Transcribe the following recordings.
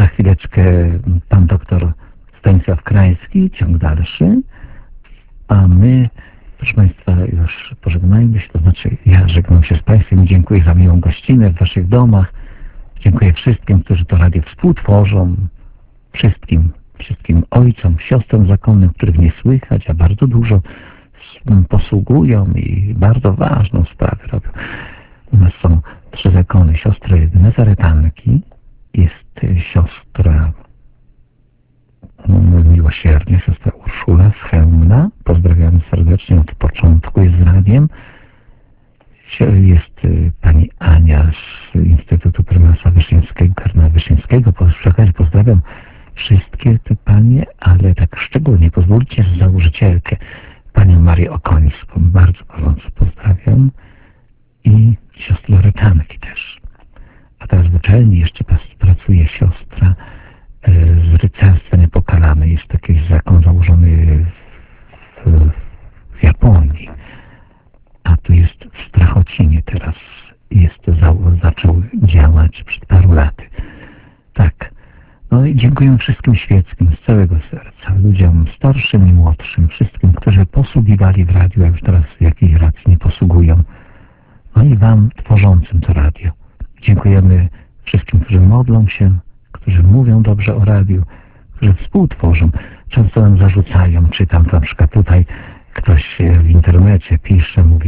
Za chwileczkę pan doktor Stanisław Krański, ciąg dalszy, a my, proszę Państwa, już pożegnajmy się, to znaczy ja żegnam się z Państwem i dziękuję za miłą gościnę w Waszych domach. Dziękuję wszystkim, którzy to radio współtworzą, wszystkim ojcom, siostrom zakonnym, których nie słychać, a bardzo dużo posługują i bardzo ważną sprawę robią. U nas są 3 zakony, siostry nazaretanki, jest siostra miłosiernie, siostra Urszula z Chełmna, pozdrawiamy serdecznie, od początku jest z radiem. Jest pani Ania z Instytutu Prymasa Wyszyńskiego, kardynała Wyszyńskiego. Przy okazji pozdrawiam wszystkie te panie, ale tak szczególnie pozwólcie, że założycielkę, panią Marię Okońską, bardzo gorąco pozdrawiam, i siostry Loretanki też. A teraz w uczelni jeszcze pracuje siostra z rycerstwa Niepokalane. Jest taki zakon założony w Japonii, a tu jest w Strachocinie teraz. Zaczął działać przed paru laty. Tak. No i dziękuję wszystkim świeckim z całego serca, ludziom starszym i młodszym, wszystkim, którzy posługiwali w radiu, a już teraz z jakiej racji nie posługują. No i wam tworzącym to radio. Dziękujemy wszystkim, którzy modlą się, którzy mówią dobrze o radiu, którzy współtworzą. Często nam zarzucają, czytam na przykład tutaj, ktoś w internecie pisze, mówi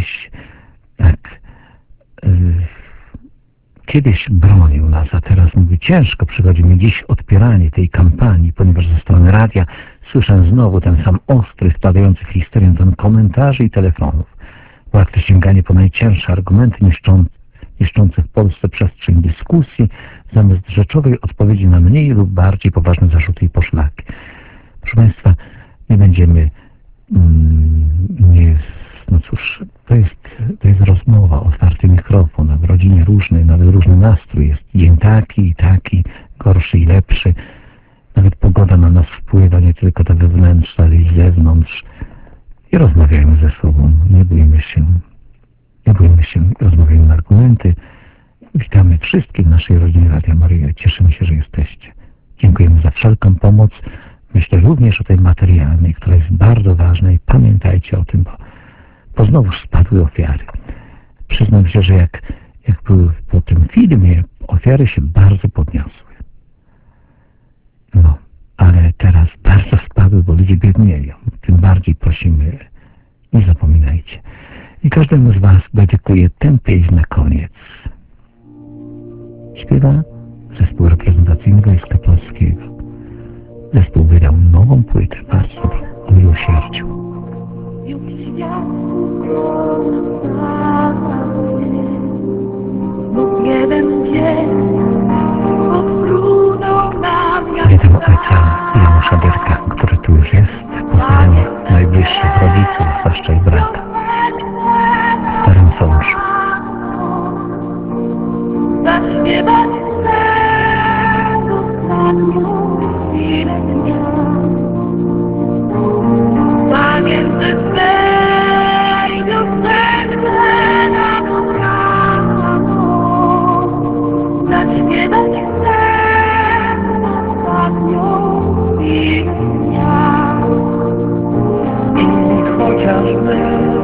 kiedyś bronił nas, a teraz mówi, ciężko przychodzi mi dziś odpieranie tej kampanii, ponieważ ze strony radia słyszę znowu ten sam ostry, wpadający w histerię ton komentarzy i telefonów. Bo jak to sięganie po najcięższe argumenty niszczące w Polsce przestrzeń dyskusji, zamiast rzeczowej odpowiedzi na mniej lub bardziej poważne zarzuty i poszlaki. Proszę Państwa, nie będziemy... no cóż, to jest rozmowa, otwarty mikrofon, w rodzinie różny, nawet różny nastrój jest. Dzień taki i taki, gorszy i lepszy. Nawet pogoda na nas wpływa, nie tylko ta wewnętrzna, ale i z zewnątrz. I rozmawiajmy ze sobą, nie bójmy się, rozmawiajmy na argumenty. Witamy wszystkich w naszej rodzinie Radia Maryja. Cieszymy się, że jesteście. Dziękujemy za wszelką pomoc. Myślę również o tej materialnej, która jest bardzo ważna i pamiętajcie o tym, bo znowuż spadły ofiary. Przyznam się, że jak były po tym filmie, ofiary się bardzo podniosły. No, ale teraz bardzo spadły, bo ludzie biednieją. Tym bardziej prosimy, nie zapominajcie. I każdemu z was dedykuję tę pieśń na koniec. Śpiewa zespół reprezentacyjny Wojska Polskiego. Zespół wydał nową płytę, bardzo dobrą, o miłosierdziu. Witam ojca Janusza Dyrka, który tu już jest. Pozdrawiam najbliższych rodziców, zwłaszcza i brata w Starym Sączu. Zaśpiewać chcę ostatnią chwilę dnia. Pamiętny swej piosence na dobrano. Zaśpiewać chcę ostatnią chwilę dnia. I chociażby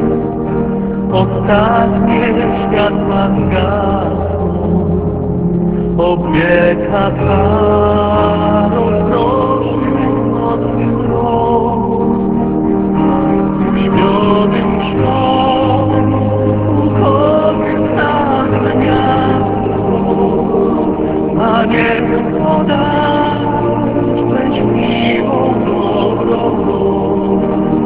ostatnie światła zgasną, obieka ta roznosi nocny mrok. Śpiowym środku końca miasto, a niech poda szczęśliwą dobrą noc.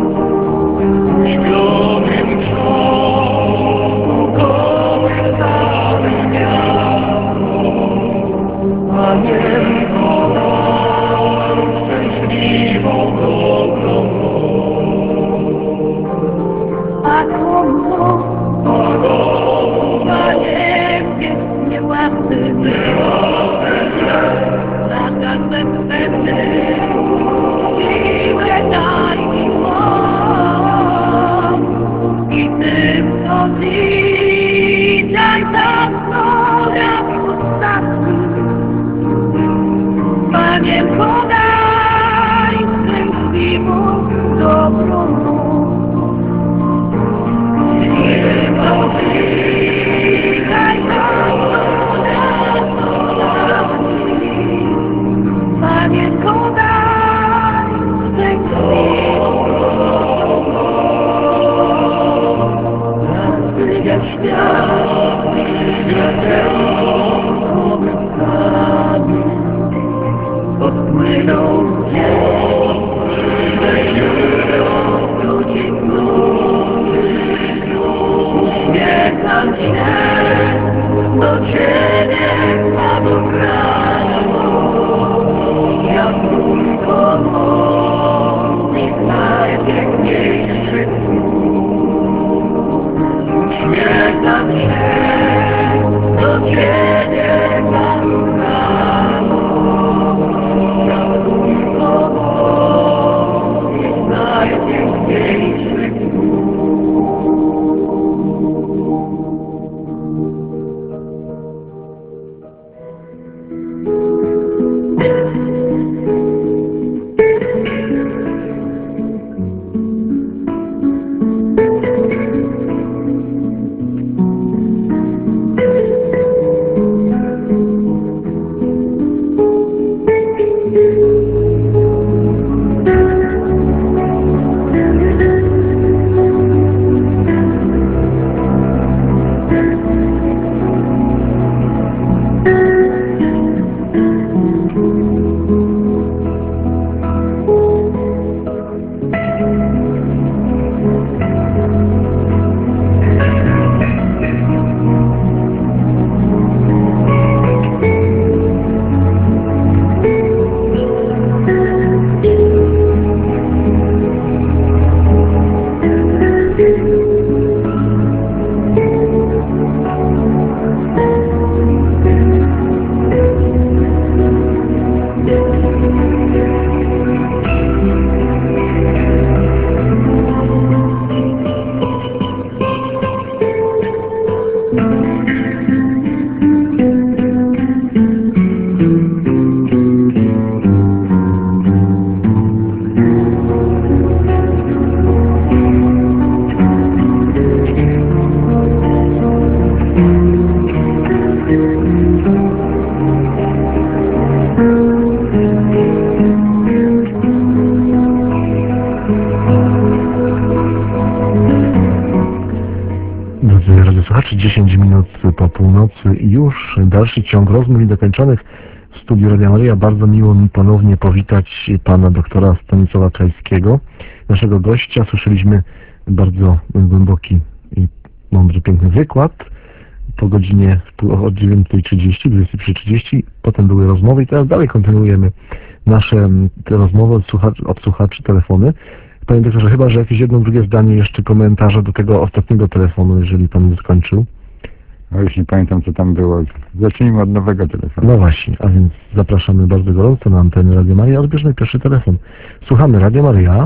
Śpiowym środku końca miasto, a niech poda szczęśliwą dobrą noc. A komu na niebie niełasny lata bezsenny, siłę daj mi moc. I tym, co dzisiaj zasnął jak ostatni, Panie, podaj szczęśliwą dobrą moc. Daj Panie, podaj szczęśliwą jak świat, światełko wystawi, odpłyną uśmiecham się do Ciebie, Panu kraju, jak mój pomocnik najpiękniejszy. Uśmiecham się do Ciebie, Panu kraju, jak mój pomocnik najpiękniejszy. Drodzy słuchacze, 10 minut po północy i już dalszy ciąg rozmów niedokończonych w studiu Radia Maryja. Bardzo miło mi ponownie powitać pana doktora Stanisława Krajskiego, naszego gościa. Słyszeliśmy bardzo głęboki i mądry, piękny wykład po godzinie od 9:30, 23:30. Potem były rozmowy i teraz dalej kontynuujemy nasze te rozmowy od słuchaczy, telefony. Panie doktorze, chyba że jakieś jedno, drugie zdanie jeszcze komentarza do tego ostatniego telefonu, jeżeli pan nie skończył. No już nie pamiętam, co tam było. Zacznijmy od nowego telefonu. No właśnie, a więc zapraszamy bardzo gorąco na antenę Radio Maryja. Odbierzmy pierwszy telefon. Słuchamy Radio Maryja.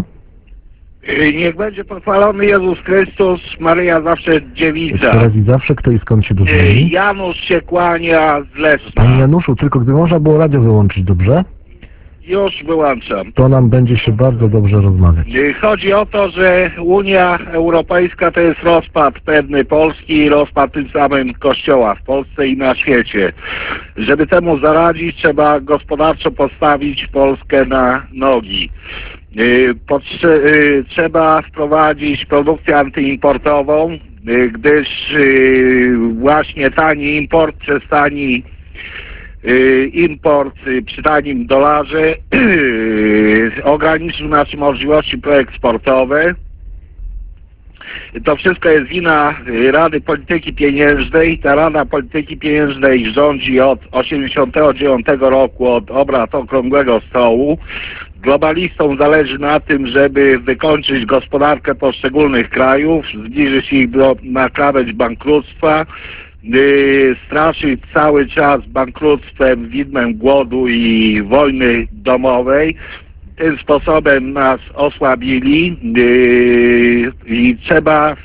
Niech będzie pochwalony Jezus Chrystus, Maryja zawsze dziewica. Teraz i zawsze, kto i skąd się dodzwoni. Janusz się kłania z Leszna. Panie Januszu, tylko gdyby można było radio wyłączyć, dobrze? Już wyłączam. To nam będzie się bardzo dobrze rozmawiać. Chodzi o to, że Unia Europejska to jest rozpad pewny Polski i rozpad tym samym Kościoła w Polsce i na świecie. Żeby temu zaradzić, trzeba gospodarczo postawić Polskę na nogi. Trzeba wprowadzić produkcję antyimportową, gdyż właśnie tani import przez tani import przy tanim dolarze ograniczył nasze możliwości proeksportowe. To wszystko jest wina Rady Polityki Pieniężnej. Ta Rada Polityki Pieniężnej rządzi od 1989 roku, od obrad Okrągłego Stołu. Globalistom zależy na tym, żeby wykończyć gospodarkę poszczególnych krajów, zbliżyć ich na krawędź bankructwa, straszyć cały czas bankructwem, widmem głodu i wojny domowej. Tym sposobem nas osłabili i trzeba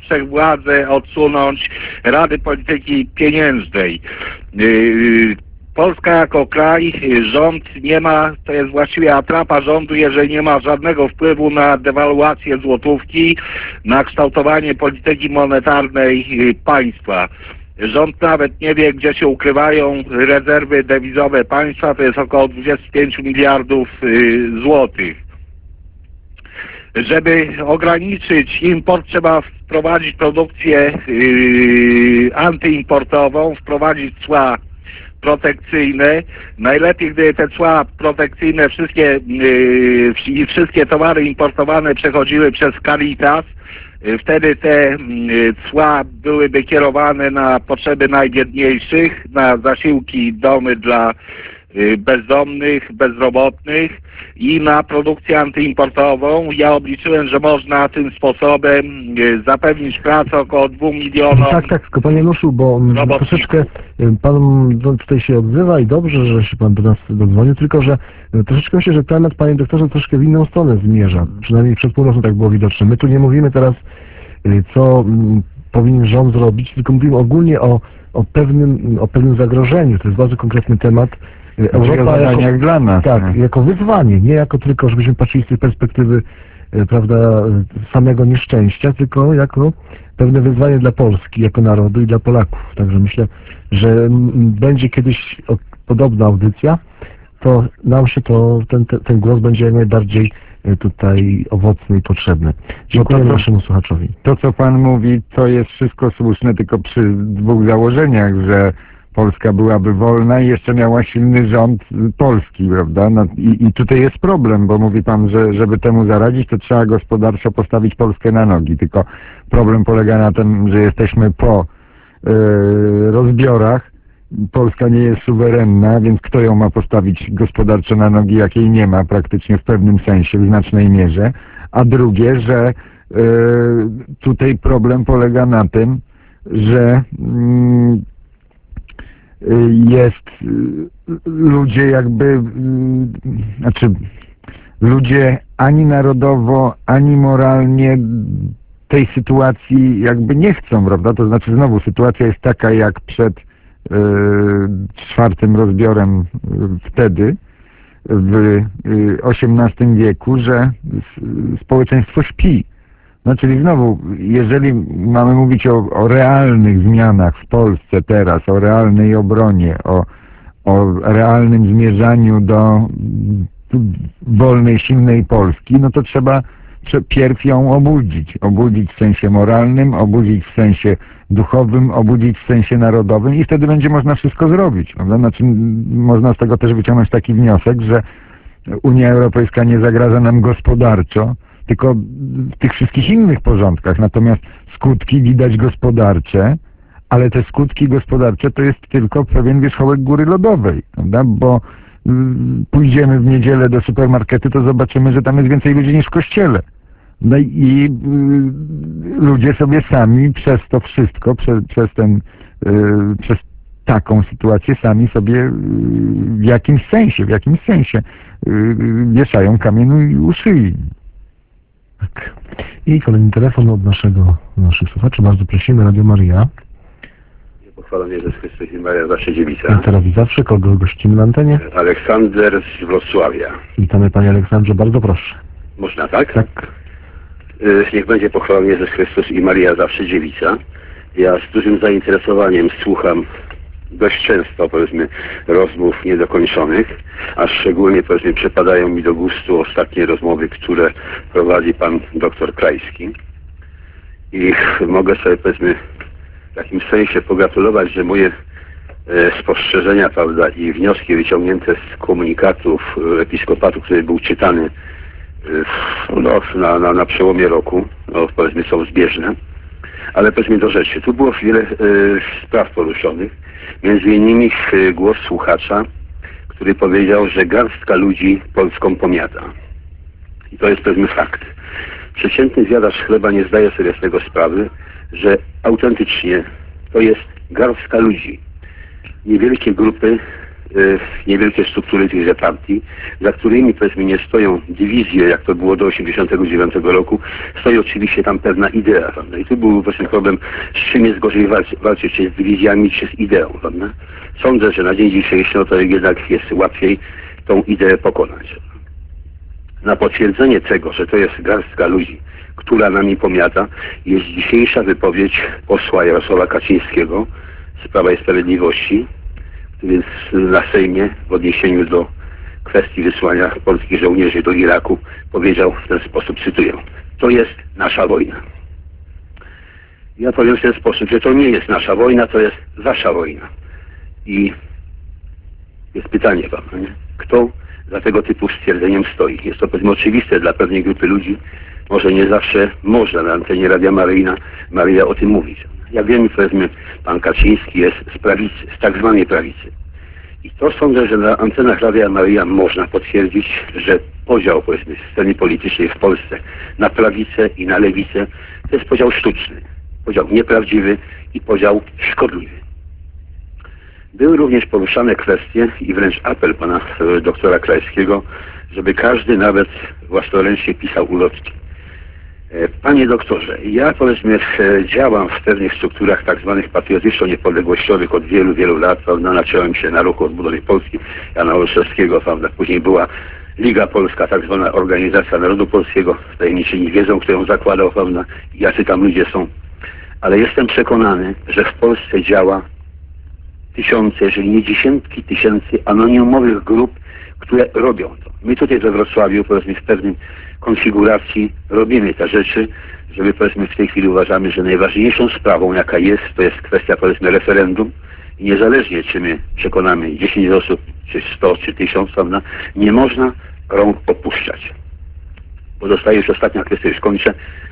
wszechwładzę odsunąć Rady Polityki Pieniężnej. Polska jako kraj, rząd nie ma, to jest właściwie atrapa rządu, jeżeli nie ma żadnego wpływu na dewaluację złotówki, na kształtowanie polityki monetarnej państwa. Rząd nawet nie wie, gdzie się ukrywają rezerwy dewizowe państwa, to jest około 25 miliardów złotych. Żeby ograniczyć import, trzeba wprowadzić produkcję antyimportową, wprowadzić cła protekcyjne. Najlepiej, gdyby te cła protekcyjne wszystkie towary importowane przechodziły przez Caritas. Wtedy te cła byłyby kierowane na potrzeby najbiedniejszych, na zasiłki, domy dla bezdomnych, bezrobotnych i na produkcję antyimportową. Ja obliczyłem, że można tym sposobem zapewnić pracę około 2 milionom. Tak, tylko panie Januszu, bo troszeczkę pan tutaj się odzywa i dobrze, że się pan do nas dodzwonił, tylko że troszeczkę myślę, że temat, panie doktorze, troszkę w inną stronę zmierza. Przynajmniej przed północą tak było widoczne. My tu nie mówimy teraz, co powinien rząd zrobić, tylko mówimy ogólnie o pewnym zagrożeniu. To jest bardzo konkretny temat. Europa jako, dla nas. Tak, jako wyzwanie, nie jako tylko, żebyśmy patrzyli z tej perspektywy, prawda, samego nieszczęścia, tylko jako pewne wyzwanie dla Polski, jako narodu i dla Polaków. Także myślę, że będzie kiedyś podobna audycja, to nam się ten głos będzie jak najbardziej tutaj owocny i potrzebny. Dziękuję naszemu słuchaczowi. To, co pan mówi, to jest wszystko słuszne, tylko przy dwóch założeniach, że Polska byłaby wolna i jeszcze miała silny rząd polski, prawda? No, i tutaj jest problem, bo mówi pan, że żeby temu zaradzić, to trzeba gospodarczo postawić Polskę na nogi. Tylko problem polega na tym, że jesteśmy po rozbiorach. Polska nie jest suwerenna, więc kto ją ma postawić gospodarczo na nogi, jak jej nie ma praktycznie w pewnym sensie, w znacznej mierze. A drugie, że tutaj problem polega na tym, że ludzie jakby, ludzie ani narodowo, ani moralnie tej sytuacji jakby nie chcą, prawda? To znaczy znowu sytuacja jest taka jak przed czwartym rozbiorem wtedy, w XVIII wieku, że społeczeństwo śpi. No czyli znowu, jeżeli mamy mówić o realnych zmianach w Polsce teraz, o realnej obronie, o realnym zmierzaniu do wolnej, silnej Polski, no to trzeba pierw ją obudzić. Obudzić w sensie moralnym, obudzić w sensie duchowym, obudzić w sensie narodowym i wtedy będzie można wszystko zrobić. Prawda? Znaczy, można z tego też wyciągnąć taki wniosek, że Unia Europejska nie zagraża nam gospodarczo, tylko w tych wszystkich innych porządkach. Natomiast skutki widać gospodarcze, ale te skutki gospodarcze to jest tylko pewien wierzchołek góry lodowej, prawda? Bo pójdziemy w niedzielę do supermarketu, to zobaczymy, że tam jest więcej ludzi niż w kościele. No i ludzie sobie sami przez to wszystko, przez taką sytuację sami sobie w jakimś sensie wieszają kamień u szyi. Tak. I kolejny telefon od naszych słuchaczy. Bardzo prosimy, Radio Maria. Pochwalony Jezus Chrystus i Maria zawsze dziewica. Jak teraz i zawsze, kogo gościmy na antenie? Aleksander z Wrocławia. Witamy panie Aleksandrze, bardzo proszę. Można, tak? Tak. Niech będzie pochwalony Jezus Chrystus i Maria zawsze dziewica. Ja z dużym zainteresowaniem słucham dość często, powiedzmy, rozmów niedokończonych, a szczególnie, powiedzmy, przypadają mi do gustu ostatnie rozmowy, które prowadzi pan doktor Krajski. I mogę sobie, powiedzmy, w jakimś sensie pogratulować, że moje spostrzeżenia, prawda, i wnioski wyciągnięte z komunikatów episkopatu, który był czytany na przełomie roku, no, powiedzmy, są zbieżne. Ale powiedzmy do rzeczy. Tu było wiele spraw poruszonych. Między innymi głos słuchacza, który powiedział, że garstka ludzi Polską pomiata. I to jest pewien fakt. Przeciętny zjadacz chleba nie zdaje sobie z tego sprawy, że autentycznie to jest garstka ludzi. Niewielkie grupy niewielkie struktury tychże partii, za którymi powiedzmy nie stoją dywizje, jak to było do 89 roku, stoi oczywiście tam pewna idea, prawda? I tu był właśnie problem, z czym jest gorzej walczyć, czy z dywizjami, czy z ideą, prawda? Sądzę, że na dzień dzisiejszy to jednak jest łatwiej tą ideę pokonać. Na potwierdzenie tego, że to jest garstka ludzi, która nami pomiata, jest dzisiejsza wypowiedź posła Jarosława Kaczyńskiego z Prawa i Sprawiedliwości, więc na Sejmie w odniesieniu do kwestii wysłania polskich żołnierzy do Iraku powiedział w ten sposób, cytuję: to jest nasza wojna. Ja powiem w ten sposób, że to nie jest nasza wojna, to jest wasza wojna. I jest pytanie, prawda, nie? Kto za tego typu stwierdzeniem stoi? Jest to powiedzmy oczywiste dla pewnej grupy ludzi. Może nie zawsze można na antenie Radia Maryja o tym mówić. Jak wiemy, powiedzmy, pan Kaczyński jest z prawicy, z tak zwanej prawicy. I to sądzę, że na antenach Radia Maryja można potwierdzić, że podział, powiedzmy, sceny politycznej w Polsce na prawicę i na lewicę to jest podział sztuczny, podział nieprawdziwy i podział szkodliwy. Były również poruszane kwestie i wręcz apel pana doktora Krajewskiego, żeby każdy nawet własnoręcznie pisał ulotki. Panie doktorze, ja powiedzmy działam w pewnych strukturach tak zwanych patriotyczno-niepodległościowych od wielu, wielu lat, prawda? Naciąłem się na ruchu odbudowy Polski Jana Olszewskiego, prawda? Później była Liga Polska, tak zwana Organizacja Narodu Polskiego, tajemniczy wiedzą, kto ją zakładał, prawda? Jacy tam ludzie są. Ale jestem przekonany, że w Polsce działa tysiące, jeżeli nie dziesiątki tysięcy anonimowych grup, które robią to. My tutaj we Wrocławiu, powiedzmy, w pewnym konfiguracji robimy te rzeczy, żeby, powiedzmy, w tej chwili uważamy, że najważniejszą sprawą, jaka jest, to jest kwestia, powiedzmy, referendum i niezależnie, czy my przekonamy 10 osób, czy 100, czy 1000, prawda, nie można rąk opuszczać. Pozostaje już ostatnia kwestia, już kończę.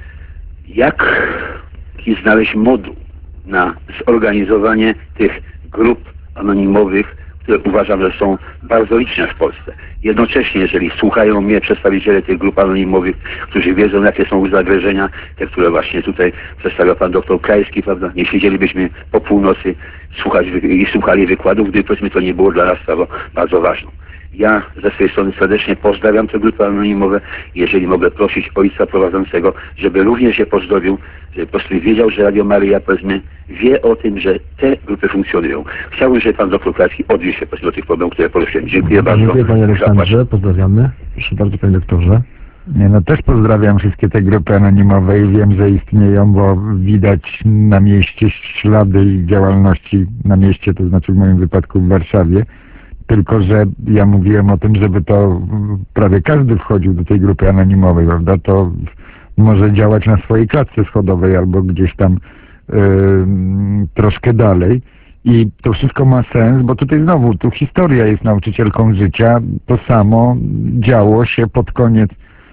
Jak znaleźć moduł na zorganizowanie tych grup anonimowych, które uważam, że są bardzo liczne w Polsce. Jednocześnie, jeżeli słuchają mnie przedstawiciele tych grup anonimowych, którzy wiedzą, jakie są zagrożenia, te, które właśnie tutaj przedstawia pan doktor Krajewski, prawda, nie siedzielibyśmy po północy słuchali wykładów, gdyby, powiedzmy, to nie było dla nas sprawą bardzo ważną. Ja ze swojej strony serdecznie pozdrawiam te grupy anonimowe. Jeżeli mogę prosić ojca prowadzącego, żeby również je pozdrowił, żeby po prostu wiedział, że Radio Maryja, powiedzmy, wie o tym, że te grupy funkcjonują. Chciałbym, żeby pan doktor Krajewski odniósł się, powiedzmy, do tych problemów, które poruszyłem. Dziękuję bardzo. Dziękuję panie Aleksandrze, pozdrawiamy. Proszę bardzo, panie doktorze. Nie, no też pozdrawiam wszystkie te grupy anonimowe i wiem, że istnieją, bo widać na mieście ślady działalności na mieście, to znaczy w moim wypadku w Warszawie. Tylko że ja mówiłem o tym, żeby to prawie każdy wchodził do tej grupy anonimowej, prawda? To może działać na swojej klatce schodowej albo gdzieś tam troszkę dalej. I to wszystko ma sens, bo tutaj znowu, tu historia jest nauczycielką życia. To samo działo się pod koniec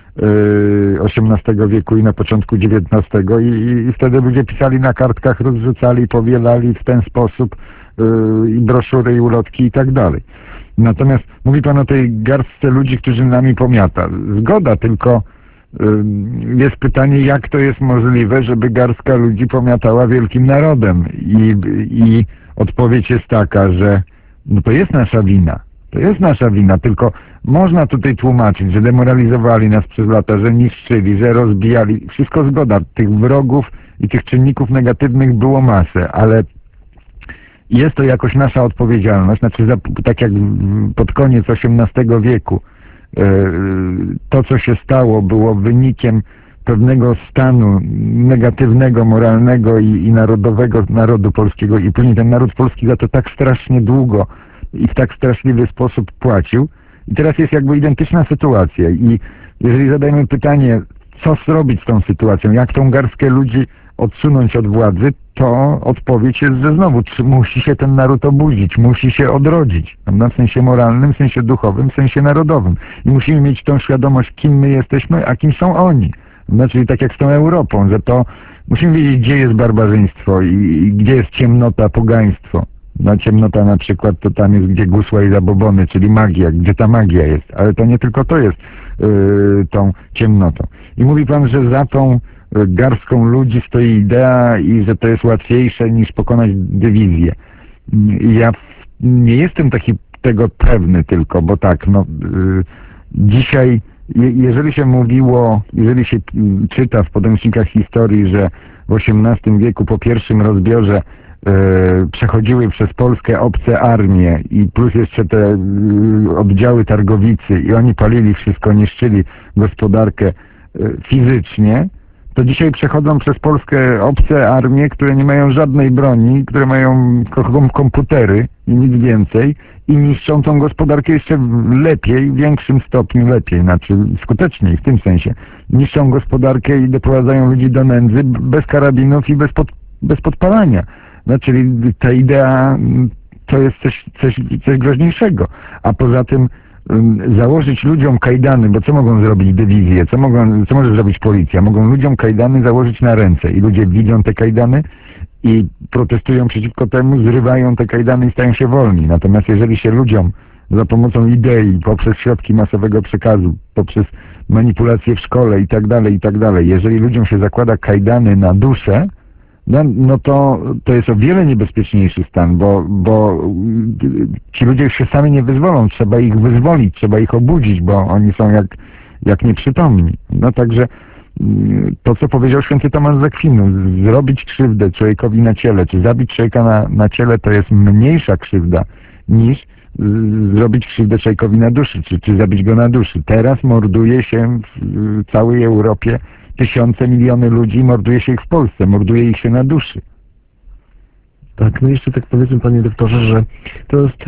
XVIII wieku i na początku XIX i wtedy ludzie pisali na kartkach, rozrzucali, powielali w ten sposób i broszury, i ulotki i tak dalej. Natomiast mówi pan o tej garstce ludzi, którzy nami pomiata. Zgoda, tylko jest pytanie, jak to jest możliwe, żeby garstka ludzi pomiatała wielkim narodem. I odpowiedź jest taka, że no to jest nasza wina. To jest nasza wina, tylko można tutaj tłumaczyć, że demoralizowali nas przez lata, że niszczyli, że rozbijali. Wszystko zgoda. Tych wrogów i tych czynników negatywnych było masę, ale jest to jakoś nasza odpowiedzialność. Znaczy, tak jak pod koniec XVIII wieku to, co się stało, było wynikiem pewnego stanu negatywnego, moralnego i narodowego narodu polskiego i później ten naród polski za to tak strasznie długo i w tak straszliwy sposób płacił. I teraz jest jakby identyczna sytuacja i jeżeli zadajemy pytanie, co zrobić z tą sytuacją, jak tą garstkę ludzi odsunąć od władzy, to odpowiedź jest, że znowu musi się ten naród obudzić, musi się odrodzić, prawda? W sensie moralnym, w sensie duchowym, w sensie narodowym. I musimy mieć tą świadomość, kim my jesteśmy, a kim są oni. Czyli tak jak z tą Europą, że to musimy wiedzieć, gdzie jest barbarzyństwo i gdzie jest ciemnota, pogaństwo. No, ciemnota na przykład to tam jest, gdzie gusła i zabobony, czyli magia, gdzie ta magia jest. Ale to nie tylko to jest tą ciemnotą. I mówi pan, że za tą garstką ludzi stoi idea i że to jest łatwiejsze niż pokonać dywizję. Ja nie jestem taki tego pewny tylko, bo tak, no dzisiaj, jeżeli się mówiło, jeżeli się czyta w podręcznikach historii, że w XVIII wieku po pierwszym rozbiorze przechodziły przez Polskę obce armie i plus jeszcze te oddziały targowicy i oni palili wszystko, niszczyli gospodarkę fizycznie, to dzisiaj przechodzą przez Polskę obce armie, które nie mają żadnej broni, które mają komputery i nic więcej i niszczą tą gospodarkę jeszcze lepiej, w większym stopniu lepiej, znaczy skuteczniej w tym sensie. Niszczą gospodarkę i doprowadzają ludzi do nędzy bez karabinów i bez podpalania. No, czyli ta idea to jest coś groźniejszego. A poza tym założyć ludziom kajdany, bo co mogą zrobić dywizje, co może zrobić policja? Mogą ludziom kajdany założyć na ręce i ludzie widzą te kajdany i protestują przeciwko temu, zrywają te kajdany i stają się wolni. Natomiast jeżeli się ludziom za pomocą idei, poprzez środki masowego przekazu, poprzez manipulacje w szkole i tak dalej, jeżeli ludziom się zakłada kajdany na duszę, no to jest o wiele niebezpieczniejszy stan, bo ci ludzie już się sami nie wyzwolą, trzeba ich wyzwolić, trzeba ich obudzić, bo oni są jak nieprzytomni. No także to, co powiedział święty Tomasz z Akwinu, zrobić krzywdę człowiekowi na ciele, czy zabić człowieka na ciele, to jest mniejsza krzywda niż zrobić krzywdę człowiekowi na duszy, czy zabić go na duszy. Teraz morduje się w całej Europie tysiące, miliony ludzi, morduje się ich w Polsce, morduje ich się na duszy. Tak, no jeszcze tak powiedzmy, panie doktorze, że to jest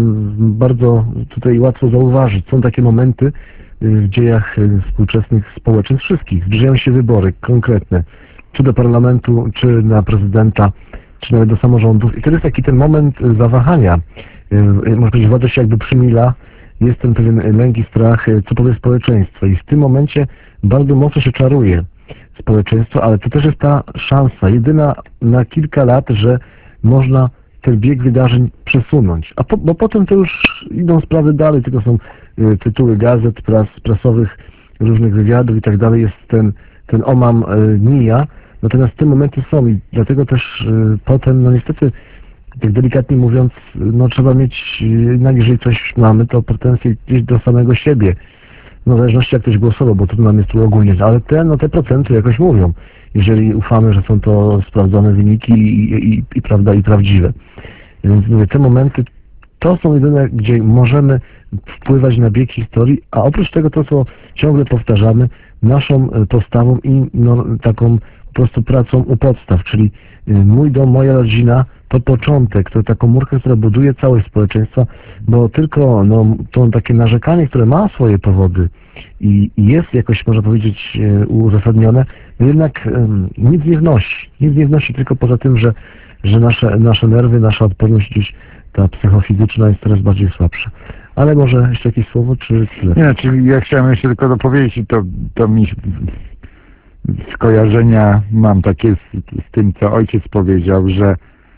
bardzo tutaj łatwo zauważyć. Są takie momenty w dziejach współczesnych społeczeństw wszystkich. Zbliżają się wybory konkretne, czy do parlamentu, czy na prezydenta, czy nawet do samorządów. I to jest taki ten moment zawahania. Można powiedzieć, władza się jakby przymila, jest ten pewien lęk i strach, co powie społeczeństwo. I w tym momencie bardzo mocno się czaruje społeczeństwo, ale to też jest ta szansa, jedyna na kilka lat, że można ten bieg wydarzeń przesunąć. Bo potem to już idą sprawy dalej, tylko są tytuły gazet, prasowych, różnych wywiadów i tak dalej, jest ten omam mija. Natomiast te momenty są i dlatego też potem, no niestety, tak delikatnie mówiąc, no trzeba mieć, jednak jeżeli coś mamy, to pretensje gdzieś do samego siebie. No w zależności jak ktoś głosował, bo trudno nam jest tu ogólnie, ale te procenty jakoś mówią, jeżeli ufamy, że są to sprawdzone wyniki i prawdziwe. Więc mówię, te momenty to są jedyne, gdzie możemy wpływać na bieg historii, a oprócz tego to, co ciągle powtarzamy, naszą postawą i taką po prostu pracą u podstaw, czyli mój dom, moja rodzina, to początek, to ta komórka, która buduje całość społeczeństwa, bo tylko to takie narzekanie, które ma swoje powody i jest jakoś, można powiedzieć, uzasadnione, jednak nic nie wnosi. Nic nie wnosi tylko poza tym, że nasze nerwy, nasza odporność gdzieś, ta psychofizyczna jest coraz bardziej słabsza. Ale może jeszcze jakieś słowo, czy tyle? Nie, czyli ja chciałem jeszcze tylko dopowiedzieć i to mi skojarzenia mam takie z tym, co ojciec powiedział, że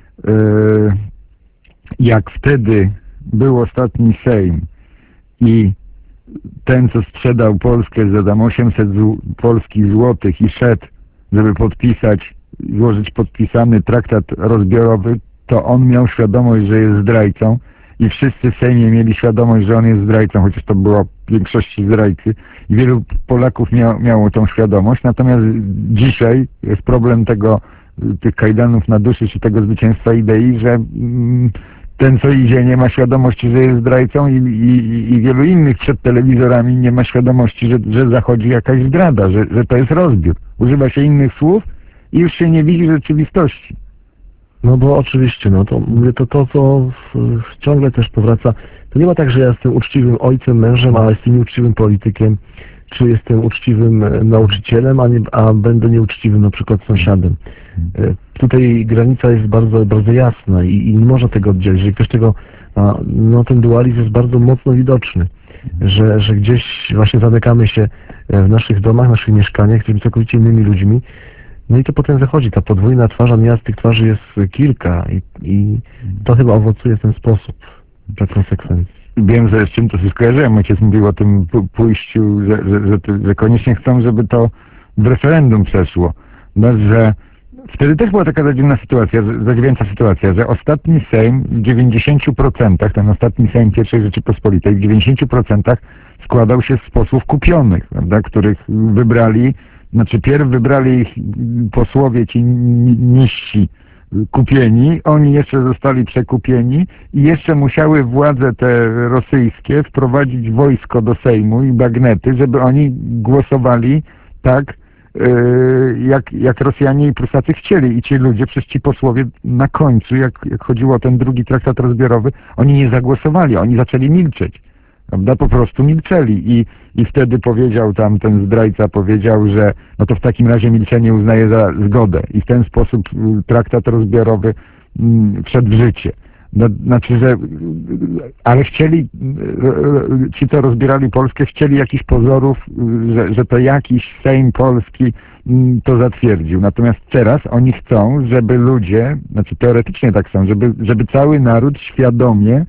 jak wtedy był ostatni Sejm i ten, co sprzedał Polskę za tam 800 polskich złotych i szedł, żeby złożyć podpisany traktat rozbiorowy, to on miał świadomość, że jest zdrajcą i wszyscy w Sejmie mieli świadomość, że on jest zdrajcą, chociaż to było w większości zdrajcy i wielu Polaków miało tą świadomość, natomiast dzisiaj jest problem tych kajdanów na duszy, czy tego zwycięstwa idei, że ten, co idzie, nie ma świadomości, że jest zdrajcą i wielu innych przed telewizorami nie ma świadomości, że zachodzi jakaś zdrada, że to jest rozbiór. Używa się innych słów i już się nie widzi rzeczywistości. No bo oczywiście, to mówię, to co ciągle też powraca, to nie ma tak, że ja jestem uczciwym ojcem, mężem, a jestem nieuczciwym politykiem, czy jestem uczciwym nauczycielem, a będę nieuczciwym na przykład sąsiadem. Tutaj granica jest bardzo, bardzo jasna i nie można tego oddzielić. Jeżeli ktoś tego, ten dualizm jest bardzo mocno widoczny, że gdzieś właśnie zamykamy się w naszych domach, naszych mieszkaniach, jesteśmy całkowicie innymi ludźmi. No i to potem zachodzi, ta podwójna twarz, a nieraz tych twarzy jest kilka i to chyba owocuje w ten sposób, dla konsekwencji. Wiem, że z czym to się skojarzyłem. Ojciec mówił o tym pójściu, że koniecznie chcą, żeby to w referendum przeszło. No, że Wtedy też była taka zadziwiająca sytuacja, że ostatni Sejm w 90%, ten ostatni Sejm I Rzeczypospolitej w 90% składał się z posłów kupionych, prawda, których wybrali, znaczy pierw wybrali ich posłowie ci niżsi kupieni, oni jeszcze zostali przekupieni i jeszcze musiały władze te rosyjskie wprowadzić wojsko do Sejmu i bagnety, żeby oni głosowali tak, jak Rosjanie i Prusacy chcieli. I ci ludzie, przecież ci posłowie na końcu, jak chodziło o ten drugi traktat rozbiorowy, oni nie zagłosowali, oni zaczęli milczeć. Prawda? Po prostu milczeli i wtedy powiedział tam, ten zdrajca powiedział, że no to w takim razie milczenie uznaje za zgodę i w ten sposób traktat rozbiorowy wszedł w życie. No, znaczy, ale chcieli, ci co rozbierali Polskę, chcieli jakichś pozorów, że to jakiś Sejm Polski to zatwierdził. Natomiast teraz oni chcą, żeby ludzie, znaczy teoretycznie tak chcą, żeby cały naród świadomie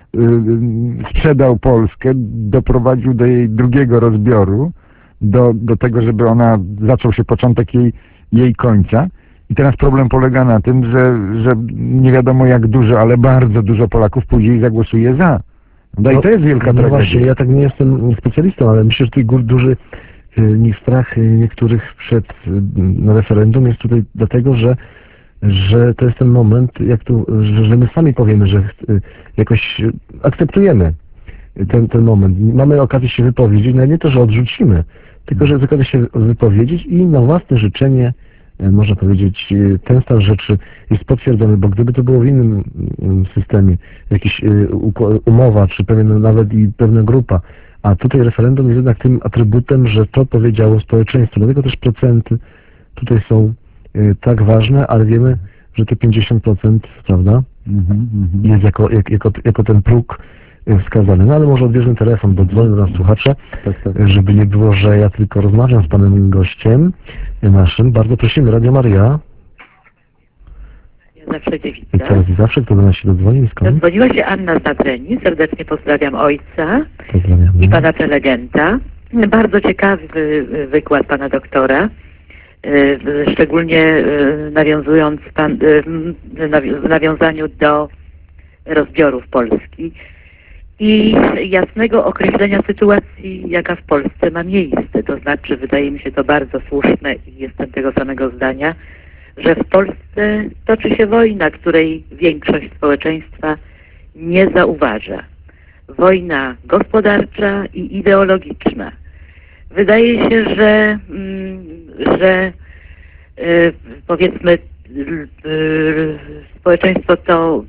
sprzedał Polskę, doprowadził do jej drugiego rozbioru, do tego, żeby ona, zaczął się początek jej końca. I teraz problem polega na tym, że nie wiadomo jak dużo, ale bardzo dużo Polaków pójdzie i zagłosuje za. No i to jest wielka tragedia. Właśnie, ja tak nie jestem specjalistą, ale myślę, że tutaj duży strach niektórych przed referendum jest tutaj dlatego, że to jest ten moment, że my sami powiemy, że jakoś akceptujemy ten moment. Mamy okazję się wypowiedzieć, no nie to, że odrzucimy, tylko że jest okazja się wypowiedzieć i na własne życzenie, można powiedzieć, ten stan rzeczy jest potwierdzony, bo gdyby to było w innym systemie, jakaś umowa, czy nawet i pewna grupa, a tutaj referendum jest jednak tym atrybutem, że to powiedziało społeczeństwo, dlatego też procenty tutaj są tak ważne, ale wiemy, że te 50%, prawda, jest jako ten próg wskazany. No ale może odbierzmy telefon, bo dzwonią do nas słuchacze, żeby nie było, że ja tylko rozmawiam z panem gościem naszym. Bardzo prosimy, Radio Maria. Zawsze dziewica. I teraz i zawsze, kto do nas się dodzwonił, skąd? Dodzwoniła się Anna z Nabreni. Serdecznie pozdrawiam ojca Pozdrawiamy. i pana prelegenta. Bardzo ciekawy wykład pana doktora, szczególnie nawiązując w nawiązaniu do rozbiorów Polski i jasnego określenia sytuacji, jaka w Polsce ma miejsce. To znaczy, wydaje mi się to bardzo słuszne i jestem tego samego zdania, że w Polsce toczy się wojna, której większość społeczeństwa nie zauważa. Wojna gospodarcza i ideologiczna. Wydaje się, że powiedzmy społeczeństwo to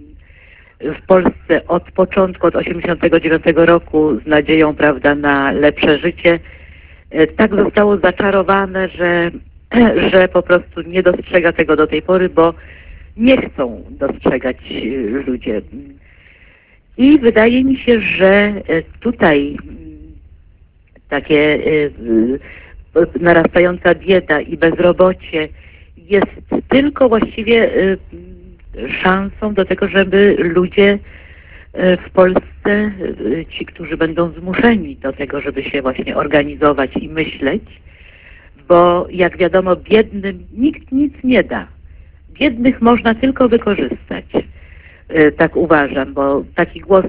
w Polsce od początku, od 1989 roku z nadzieją, prawda, na lepsze życie, tak zostało zaczarowane, że po prostu nie dostrzega tego do tej pory, bo nie chcą dostrzegać ludzie. I wydaje mi się, że tutaj takie narastająca bieda i bezrobocie jest tylko właściwie szansą do tego, żeby ludzie w Polsce, ci, którzy będą zmuszeni do tego, żeby się właśnie organizować i myśleć, bo jak wiadomo, biednym nikt nic nie da. Biednych można tylko wykorzystać. Tak uważam, bo taki głos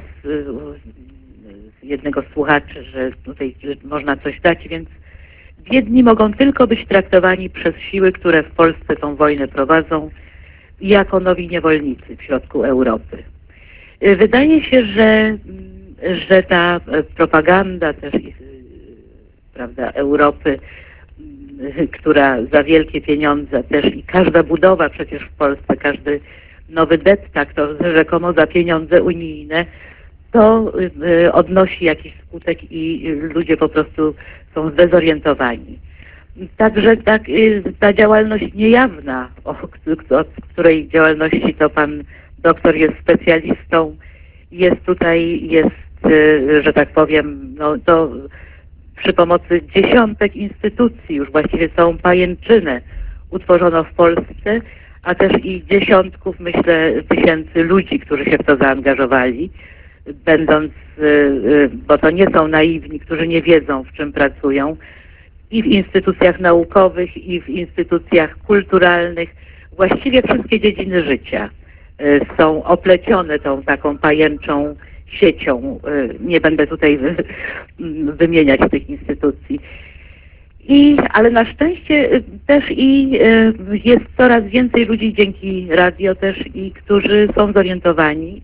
jednego z słuchaczy, że tutaj można coś dać, więc biedni mogą tylko być traktowani przez siły, które w Polsce tą wojnę prowadzą, jako nowi niewolnicy w środku Europy. Wydaje się, że ta propaganda też, prawda, Europy, która za wielkie pieniądze też i każda budowa przecież w Polsce, każdy nowy dettak to rzekomo za pieniądze unijne, to odnosi jakiś skutek i ludzie po prostu są zdezorientowani. Także ta działalność niejawna, o której działalności to pan doktor jest specjalistą, jest tutaj, że tak powiem, no to przy pomocy dziesiątek instytucji, już właściwie całą pajęczynę utworzono w Polsce, a też i dziesiątków, myślę, tysięcy ludzi, którzy się w to zaangażowali, będąc, bo to nie są naiwni, którzy nie wiedzą, w czym pracują, i w instytucjach naukowych, i w instytucjach kulturalnych. Właściwie wszystkie dziedziny życia są oplecione tą taką pajęczą siecią. Nie będę tutaj wymieniać tych instytucji. Ale na szczęście też jest coraz więcej ludzi dzięki radio też którzy są zorientowani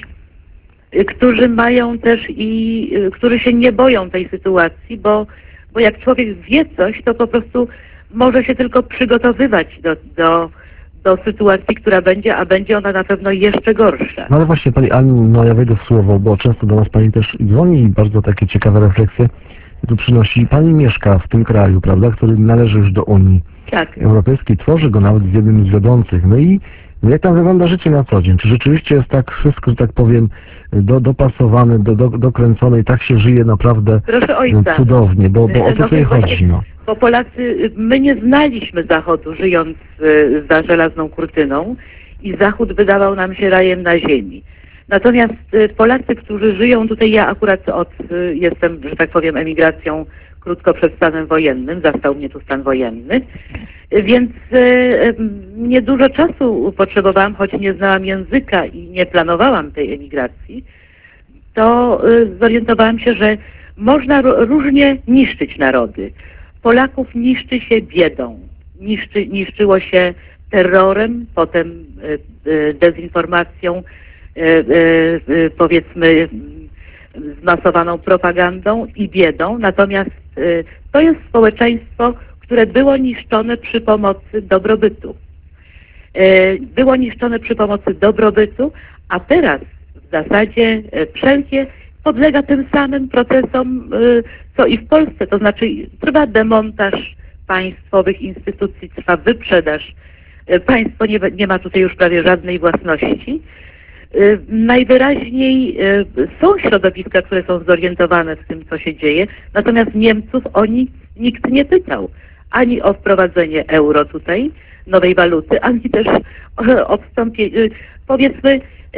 którzy mają też którzy się nie boją tej sytuacji, bo jak człowiek wie coś, to po prostu może się tylko przygotowywać do sytuacji, która będzie, a będzie ona na pewno jeszcze gorsza. No ale właśnie Pani Anno, ja wejdę w słowo, bo często do nas Pani też dzwoni i bardzo takie ciekawe refleksje tu przynosi. Pani mieszka w tym kraju, prawda, który należy już do Unii Tak. Europejskiej, tworzy go nawet z jednym z wiodących. No i jak tam wygląda życie na co dzień? Czy rzeczywiście jest tak wszystko, że tak powiem, dopasowane, dokręcone i tak się żyje naprawdę Proszę ojca, cudownie, bo o to tutaj chodzi. No. Bo Polacy, my nie znaliśmy Zachodu, żyjąc za żelazną kurtyną i Zachód wydawał nam się rajem na ziemi. Natomiast Polacy, którzy żyją tutaj, ja akurat jestem, że tak powiem, emigracją krótko przed stanem wojennym, zastał mnie tu stan wojenny, więc niedużo czasu potrzebowałam, choć nie znałam języka i nie planowałam tej emigracji, to zorientowałam się, że można różnie niszczyć narody. Polaków niszczy się biedą, niszczyło się terrorem, potem dezinformacją, powiedzmy zmasowaną propagandą i biedą, natomiast to jest społeczeństwo, które było niszczone przy pomocy dobrobytu. Było niszczone przy pomocy dobrobytu, a teraz w zasadzie wszelkie podlega tym samym procesom, co i w Polsce, to znaczy trwa demontaż państwowych instytucji, trwa wyprzedaż. Państwo nie ma tutaj już prawie żadnej własności. Najwyraźniej są środowiska, które są zorientowane w tym, co się dzieje, natomiast Niemców nikt nie pytał ani o wprowadzenie euro tutaj, nowej waluty, ani też o wstąpienie. Powiedzmy,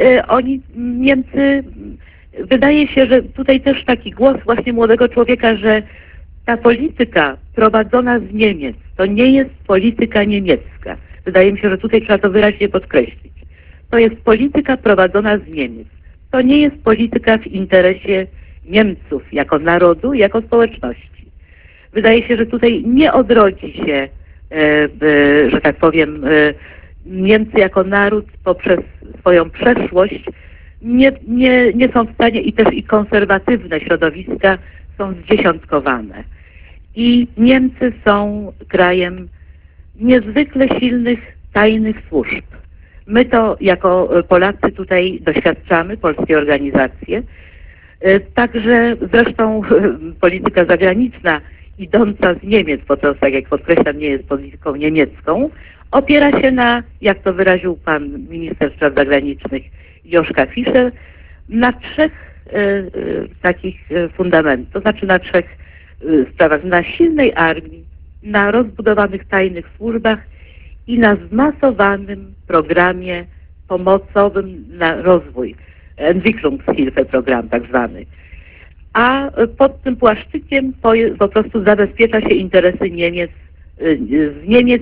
Niemcy, wydaje się, że tutaj też taki głos właśnie młodego człowieka, że ta polityka prowadzona z Niemiec to nie jest polityka niemiecka. Wydaje mi się, że tutaj trzeba to wyraźnie podkreślić. To jest polityka prowadzona z Niemiec. To nie jest polityka w interesie Niemców jako narodu, jako społeczności. Wydaje się, że tutaj nie odrodzi się, że tak powiem, Niemcy jako naród poprzez swoją przeszłość nie są w stanie i też konserwatywne środowiska są zdziesiątkowane. I Niemcy są krajem niezwykle silnych, tajnych służb. My to jako Polacy tutaj doświadczamy, polskie organizacje. Także zresztą polityka zagraniczna idąca z Niemiec, bo to, tak jak podkreślam, nie jest polityką niemiecką, opiera się na, jak to wyraził pan minister spraw zagranicznych Joschka Fischer, na trzech takich fundamentach, to znaczy na trzech sprawach. Na silnej armii, na rozbudowanych tajnych służbach i na zmasowanym programie pomocowym na rozwój, Entwicklungshilfe program tak zwany. A pod tym płaszczykiem po prostu zabezpiecza się interesy Niemiec. Z Niemiec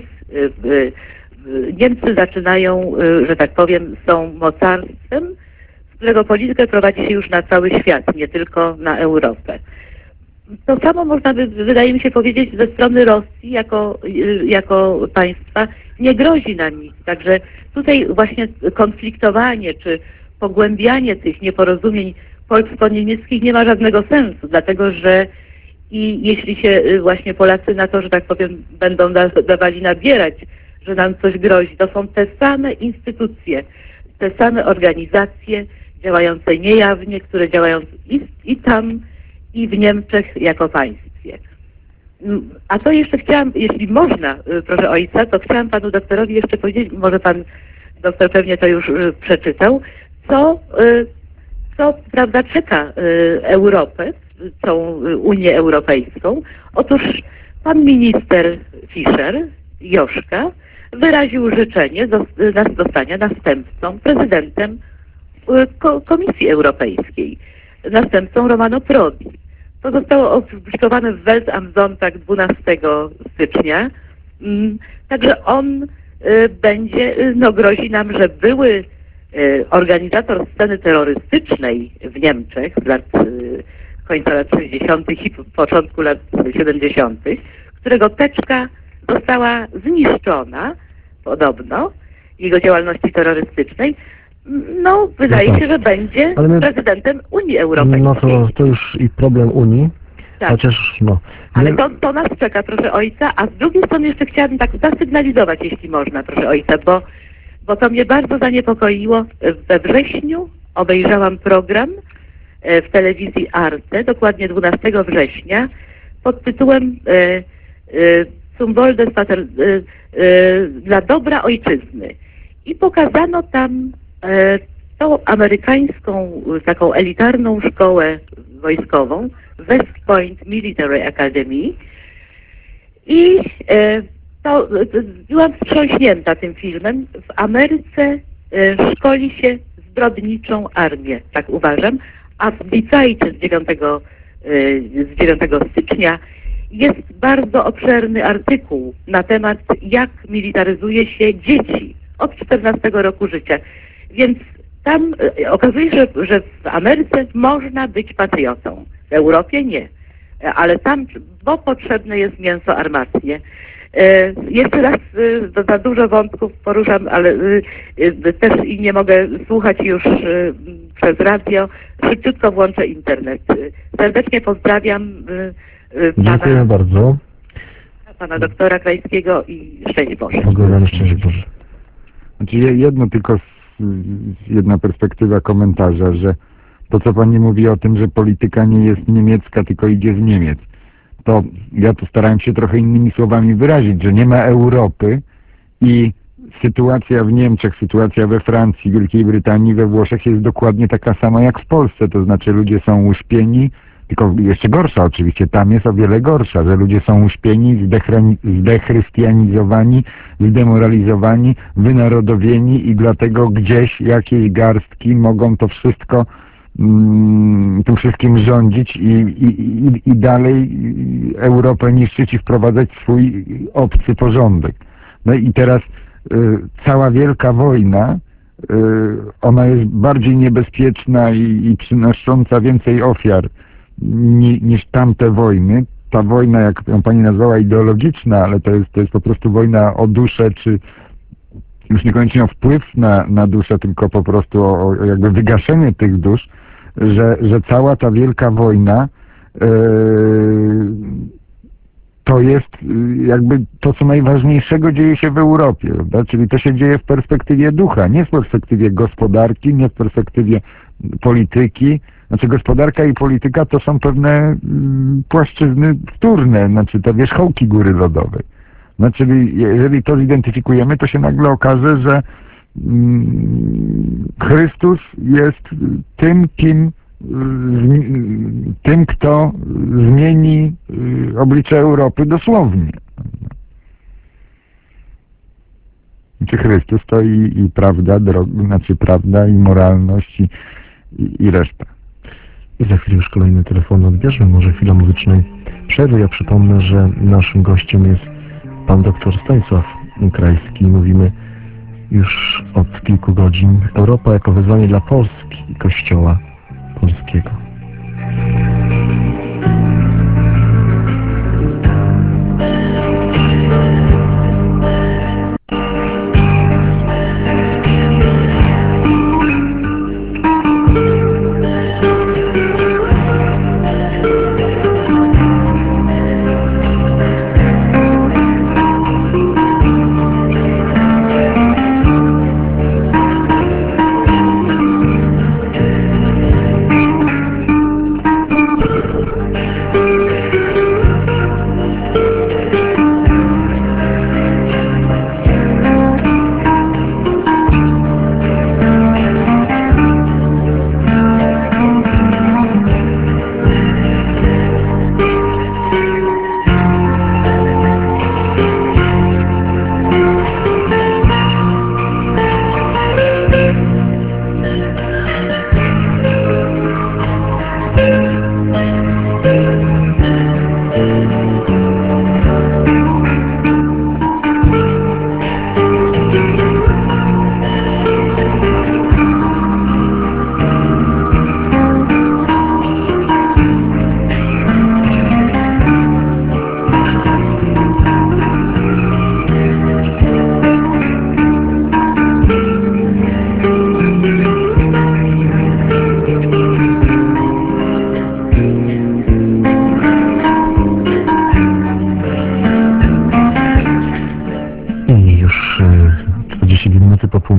Niemcy zaczynają, że tak powiem, są mocarstwem, z którego politykę prowadzi się już na cały świat, nie tylko na Europę. To samo można by, wydaje mi się, powiedzieć ze strony Rosji jako państwa. Nie grozi nam nic. Także tutaj właśnie konfliktowanie czy pogłębianie tych nieporozumień polsko-niemieckich nie ma żadnego sensu, dlatego że jeśli się właśnie Polacy na to, że tak powiem, będą dawali nabierać, że nam coś grozi, to są te same instytucje, te same organizacje działające niejawnie, które działają i tam, i w Niemczech jako państwie. A to jeszcze chciałam, jeśli można, proszę ojca, to chciałam panu doktorowi jeszcze powiedzieć, może pan doktor pewnie to już przeczytał, co prawda czeka Europę, tą Unię Europejską. Otóż pan minister Fischer, Joschka, wyraził życzenie zostania następcą, prezydentem Komisji Europejskiej, następcą Romano Prodi. To zostało opublikowane w Welt am Sonntag 12 stycznia. Także on będzie, no grozi nam, że były organizator sceny terrorystycznej w Niemczech z lat końca lat 60. i początku lat 70., którego teczka została zniszczona, podobno, jego działalności terrorystycznej, no wydaje się, że będzie prezydentem Unii Europejskiej. No to już i problem Unii, tak. Chociaż no... Ale to nas czeka, proszę ojca, a z drugiej strony jeszcze chciałabym tak zasygnalizować, jeśli można, proszę ojca, bo to mnie bardzo zaniepokoiło. We wrześniu obejrzałam program w telewizji Arte, dokładnie 12 września, pod tytułem Zum Wohl des Vater, dla dobra ojczyzny. I pokazano tam tą amerykańską, taką elitarną szkołę wojskową, West Point Military Academy. I byłam wstrząśnięta tym filmem. W Ameryce szkoli się zbrodniczą armię, tak uważam, a w Die Zeit z 9 stycznia jest bardzo obszerny artykuł na temat, jak militaryzuje się dzieci od 14 roku życia. Więc tam okazuje się, że w Ameryce można być patriotą, w Europie nie, ale tam, bo potrzebne jest mięso armatnie. Jeszcze raz za dużo wątków poruszam, ale też i nie mogę słuchać już przez radio. Szybciutko włączę internet. Serdecznie pozdrawiam Dziękuję bardzo. Pana doktora Krajskiego i szczęść Boże. Dziękuję, szczęść Boże. Znaczy jedno tylko, jedna perspektywa komentarza, że to co pani mówi o tym, że polityka nie jest niemiecka, tylko idzie z Niemiec, to ja tu starałem się trochę innymi słowami wyrazić, że nie ma Europy i sytuacja w Niemczech, sytuacja we Francji, Wielkiej Brytanii, we Włoszech jest dokładnie taka sama jak w Polsce, to znaczy ludzie są uśpieni, tylko jeszcze gorsza oczywiście, tam jest o wiele gorsza, że ludzie są uśpieni, zdechrystianizowani, zdemoralizowani, wynarodowieni i dlatego gdzieś jakieś garstki mogą to wszystko tym wszystkim rządzić i dalej Europę niszczyć i wprowadzać swój obcy porządek. No i teraz cała wielka wojna, ona jest bardziej niebezpieczna i przynosząca więcej ofiar niż tamte wojny. Ta wojna, jak ją pani nazwała, ideologiczna, ale to jest po prostu wojna o duszę, czy już niekoniecznie o wpływ na duszę, tylko po prostu o jakby wygaszenie tych dusz, że cała ta wielka wojna to jest jakby to, co najważniejszego dzieje się w Europie, prawda? Czyli to się dzieje w perspektywie ducha, nie w perspektywie gospodarki, nie w perspektywie polityki. Znaczy gospodarka i polityka to są pewne płaszczyzny wtórne, znaczy te wierzchołki góry lodowej. Znaczy jeżeli to zidentyfikujemy, to się nagle okaże, że Chrystus jest tym, kto zmieni oblicze Europy dosłownie. Czy Chrystus to i prawda, znaczy prawda i moralność i reszta. I za chwilę już kolejny telefon odbierzemy, może chwila muzycznej przerwy. Ja przypomnę, że naszym gościem jest pan dr Stanisław Krajski. Mówimy już od kilku godzin Europa jako wyzwanie dla Polski i Kościoła polskiego.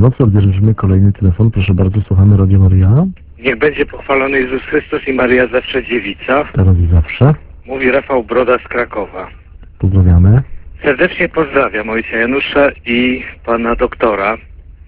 nocy. Odbierzemy kolejny telefon. Proszę bardzo, słuchamy Radio Maria. Niech będzie pochwalony Jezus Chrystus i Maria zawsze dziewica. Teraz i zawsze. Mówi Rafał Broda z Krakowa. Pozdrawiamy. Serdecznie pozdrawiam ojca Janusza i pana doktora.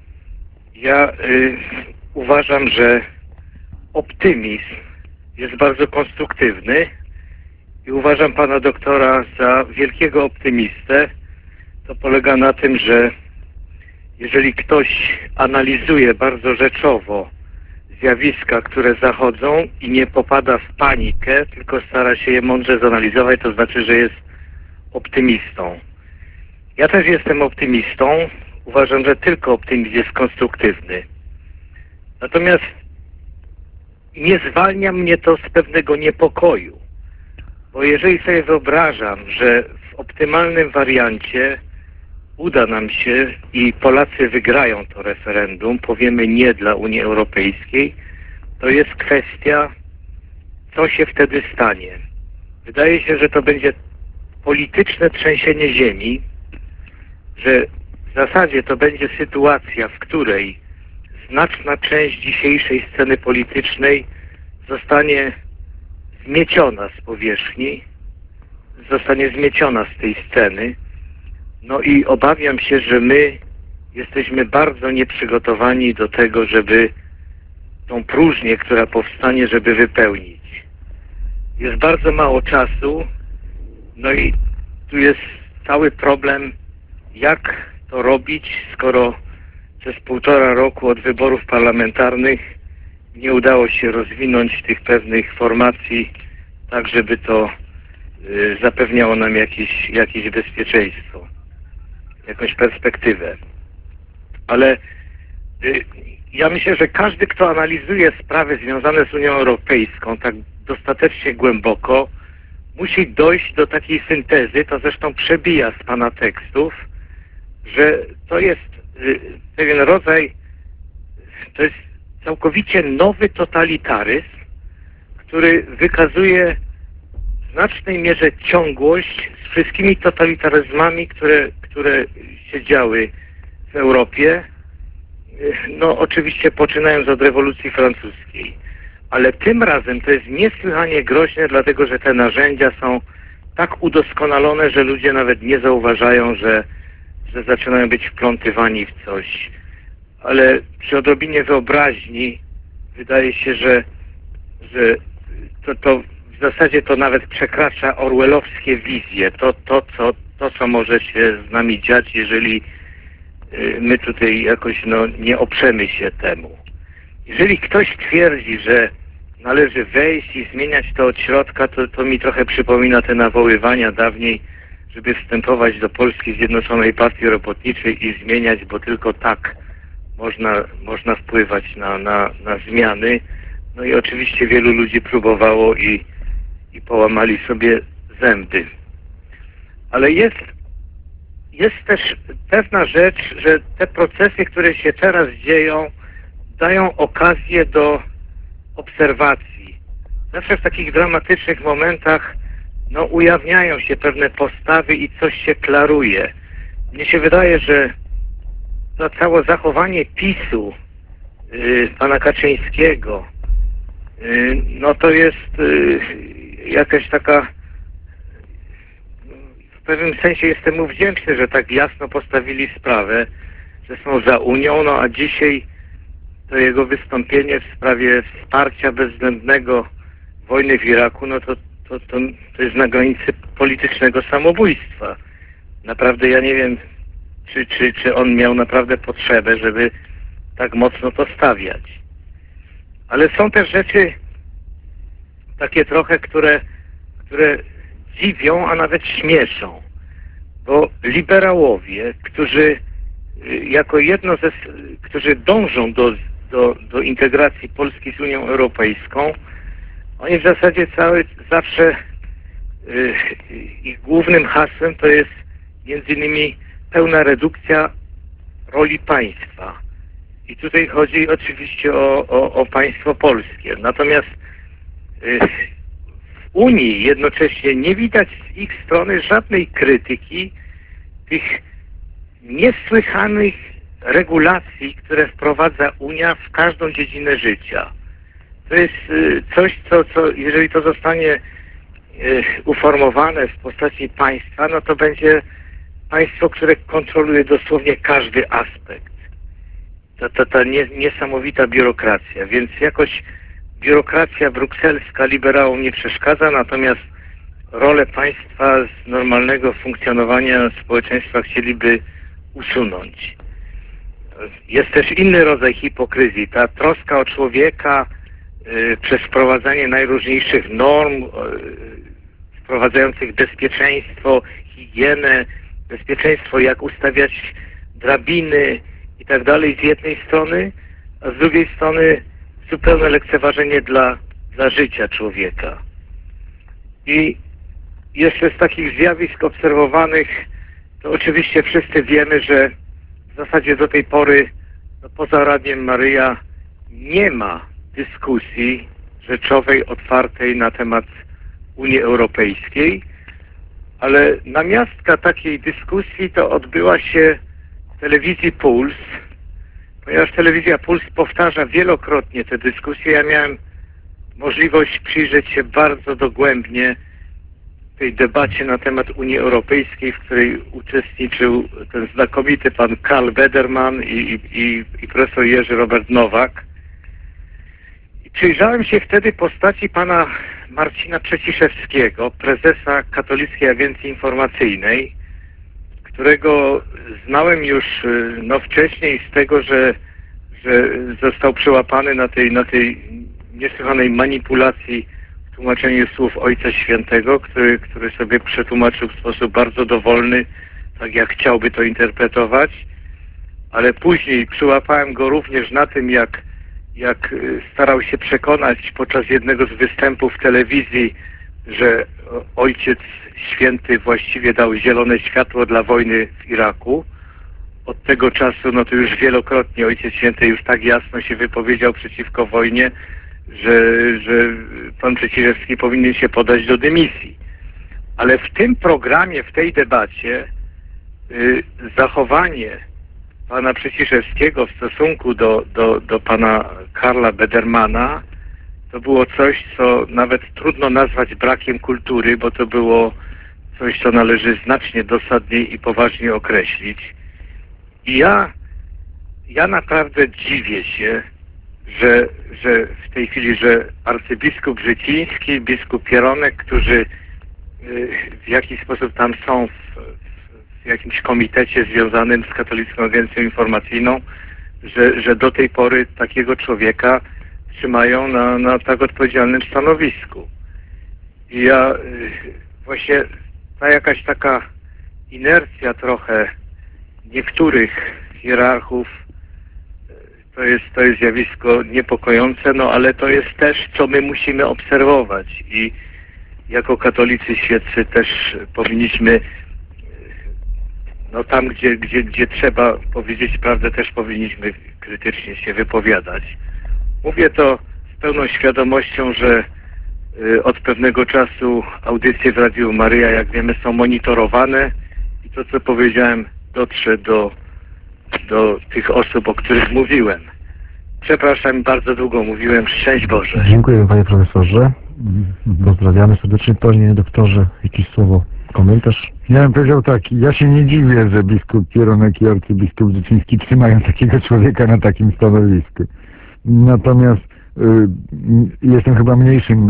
Ja uważam, że optymizm jest bardzo konstruktywny i uważam pana doktora za wielkiego optymistę. To polega na tym, że jeżeli ktoś analizuje bardzo rzeczowo zjawiska, które zachodzą i nie popada w panikę, tylko stara się je mądrze zanalizować, to znaczy, że jest optymistą. Ja też jestem optymistą. Uważam, że tylko optymizm jest konstruktywny. Natomiast nie zwalnia mnie to z pewnego niepokoju. Bo jeżeli sobie wyobrażam, że w optymalnym wariancie uda nam się i Polacy wygrają to referendum, powiemy nie dla Unii Europejskiej, to jest kwestia, co się wtedy stanie. Wydaje się, że to będzie polityczne trzęsienie ziemi, że w zasadzie to będzie sytuacja, w której znaczna część dzisiejszej sceny politycznej zostanie zmieciona z powierzchni, zostanie zmieciona z tej sceny. No i obawiam się, że my jesteśmy bardzo nieprzygotowani do tego, żeby tą próżnię, która powstanie, żeby wypełnić. Jest bardzo mało czasu, no i tu jest cały problem, jak to robić, skoro przez 1,5 roku od wyborów parlamentarnych nie udało się rozwinąć tych pewnych formacji tak, żeby to zapewniało nam jakieś bezpieczeństwo, jakąś perspektywę. Ale ja myślę, że każdy, kto analizuje sprawy związane z Unią Europejską tak dostatecznie głęboko, musi dojść do takiej syntezy, to zresztą przebija z pana tekstów, że to jest pewien rodzaj, to jest całkowicie nowy totalitaryzm, który wykazuje w znacznej mierze ciągłość z wszystkimi totalitaryzmami, które się działy w Europie. No oczywiście poczynając od rewolucji francuskiej. Ale tym razem to jest niesłychanie groźne, dlatego że te narzędzia są tak udoskonalone, że ludzie nawet nie zauważają, że zaczynają być wplątywani w coś. Ale przy odrobinie wyobraźni wydaje się, że to w zasadzie to nawet przekracza orwellowskie wizje. To, co może się z nami dziać, jeżeli my tutaj jakoś nie oprzemy się temu. Jeżeli ktoś twierdzi, że należy wejść i zmieniać to od środka, to mi trochę przypomina te nawoływania dawniej, żeby wstępować do Polskiej Zjednoczonej Partii Robotniczej i zmieniać, bo tylko tak można wpływać na zmiany. No i oczywiście wielu ludzi próbowało i połamali sobie zęby. Ale jest też pewna rzecz, że te procesy, które się teraz dzieją, dają okazję do obserwacji. Zawsze w takich dramatycznych momentach ujawniają się pewne postawy i coś się klaruje. Mnie się wydaje, że to całe zachowanie PiS-u pana Kaczyńskiego to jest jakaś taka, w pewnym sensie jestem mu wdzięczny, że tak jasno postawili sprawę, że są za Unią, a dzisiaj to jego wystąpienie w sprawie wsparcia bezwzględnego wojny w Iraku, to jest na granicy politycznego samobójstwa. Naprawdę ja nie wiem, czy on miał naprawdę potrzebę, żeby tak mocno to stawiać. Ale są też rzeczy takie trochę, które dziwią, a nawet śmieszą. Bo liberałowie, którzy którzy dążą do integracji Polski z Unią Europejską, oni w zasadzie zawsze ich głównym hasłem to jest między innymi pełna redukcja roli państwa. I tutaj chodzi oczywiście o państwo polskie. Natomiast w Unii jednocześnie nie widać z ich strony żadnej krytyki tych niesłychanych regulacji, które wprowadza Unia w każdą dziedzinę życia. To jest coś, co jeżeli to zostanie uformowane w postaci państwa, no to będzie państwo, które kontroluje dosłownie każdy aspekt. Ta niesamowita biurokracja, więc jakoś biurokracja brukselska liberałom nie przeszkadza, natomiast rolę państwa z normalnego funkcjonowania społeczeństwa chcieliby usunąć. Jest też inny rodzaj hipokryzji, ta troska o człowieka przez wprowadzanie najróżniejszych norm wprowadzających bezpieczeństwo, higienę, bezpieczeństwo, jak ustawiać drabiny i tak dalej z jednej strony, a z drugiej strony zupełne lekceważenie dla życia człowieka. I jeszcze z takich zjawisk obserwowanych, to oczywiście wszyscy wiemy, że w zasadzie do tej pory poza Radiem Maryja nie ma dyskusji rzeczowej, otwartej na temat Unii Europejskiej, ale namiastka takiej dyskusji to odbyła się w telewizji Puls, ponieważ telewizja Puls powtarza wielokrotnie te dyskusje. Ja miałem możliwość przyjrzeć się bardzo dogłębnie tej debacie na temat Unii Europejskiej, w której uczestniczył ten znakomity pan Karl Bederman i profesor Jerzy Robert Nowak. I przyjrzałem się wtedy postaci pana Marcina Przeciszewskiego, prezesa Katolickiej Agencji Informacyjnej, którego znałem już wcześniej z tego, że został przełapany na tej niesłychanej manipulacji w tłumaczeniu słów Ojca Świętego, który sobie przetłumaczył w sposób bardzo dowolny, tak jak chciałby to interpretować, ale później przyłapałem go również na tym, jak starał się przekonać podczas jednego z występów w telewizji, że Ojciec Święty właściwie dał zielone światło dla wojny w Iraku. Od tego czasu, no to już wielokrotnie Ojciec Święty już tak jasno się wypowiedział przeciwko wojnie, że pan Przeciszewski powinien się podać do dymisji. Ale w tym programie, w tej debacie zachowanie pana Przeciszewskiego w stosunku do pana Karla Bedermana to było coś, co nawet trudno nazwać brakiem kultury, bo to było coś, co należy znacznie dosadniej i poważniej określić. I ja naprawdę dziwię się, że w tej chwili, że arcybiskup Życiński, biskup Pieronek, którzy w jakiś sposób tam są w jakimś komitecie związanym z Katolicką Agencją Informacyjną, że do tej pory takiego człowieka trzymają na tak odpowiedzialnym stanowisku. I ja właśnie ta jakaś taka inercja trochę niektórych hierarchów, to jest zjawisko niepokojące, no ale to jest też, co my musimy obserwować i jako katolicy świeccy też powinniśmy, no tam, gdzie trzeba powiedzieć prawdę, też powinniśmy krytycznie się wypowiadać. Mówię to z pełną świadomością, że od pewnego czasu audycje w Radiu Maryja, jak wiemy, są monitorowane i to, co powiedziałem, dotrze do tych osób, o których mówiłem. Przepraszam, bardzo długo mówiłem. Szczęść Boże. Dziękuję, panie profesorze. Pozdrawiamy serdecznie. Panie doktorze, jakieś słowo, komentarz? Ja bym powiedział tak, ja się nie dziwię, że biskup Pieronek i arcybiskup Życiński trzymają takiego człowieka na takim stanowisku. Natomiast jestem chyba mniejszym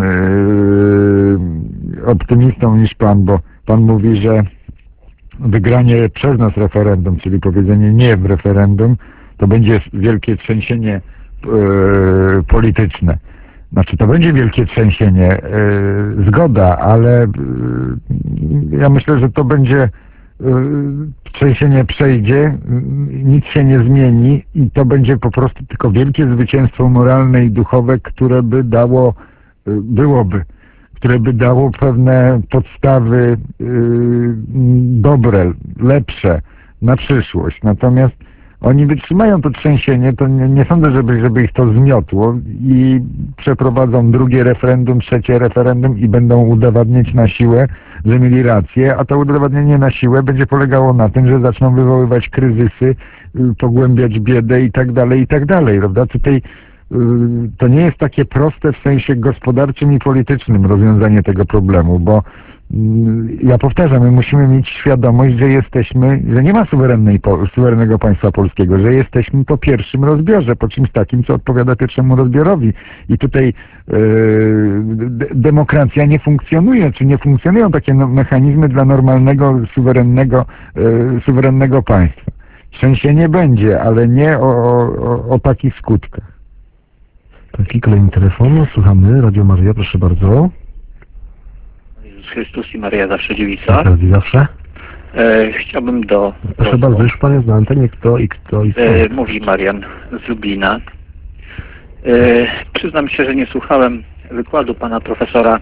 optymistą niż pan, bo pan mówi, że wygranie przez nas referendum, czyli powiedzenie nie w referendum, to będzie wielkie trzęsienie polityczne. Znaczy, to będzie wielkie trzęsienie, zgoda, ale ja myślę, że to będzie trzęsienie przejdzie, nic się nie zmieni i to będzie po prostu tylko wielkie zwycięstwo moralne i duchowe, które by dało, które by dało pewne podstawy dobre, lepsze na przyszłość. Natomiast oni wytrzymają to trzęsienie, to nie sądzę, żeby ich to zmiotło i przeprowadzą drugie referendum, trzecie referendum i będą udowadniać na siłę, że mieli rację, a to udowadnienie na siłę będzie polegało na tym, że zaczną wywoływać kryzysy, pogłębiać biedę i tak dalej, prawda? Tutaj to nie jest takie proste w sensie gospodarczym i politycznym rozwiązanie tego problemu, bo ja powtarzam, my musimy mieć świadomość, że nie ma suwerennego państwa polskiego, że jesteśmy po pierwszym rozbiorze, po czymś takim, co odpowiada pierwszemu rozbiorowi. I tutaj demokracja nie funkcjonuje, czy nie funkcjonują takie mechanizmy dla normalnego, suwerennego państwa. Trzęsienie będzie, ale nie o takich skutkach. Taki kolejny telefon. Słuchamy. Radio Maryja, proszę bardzo. Jezus Chrystus i Maryja Zawsze Dziewica. Teraz i zawsze. Chciałbym do... Proszę bardzo, już pan jest na antenie, kto i skąd? Mówi Marian z Lublina. Przyznam się, że nie słuchałem wykładu pana profesora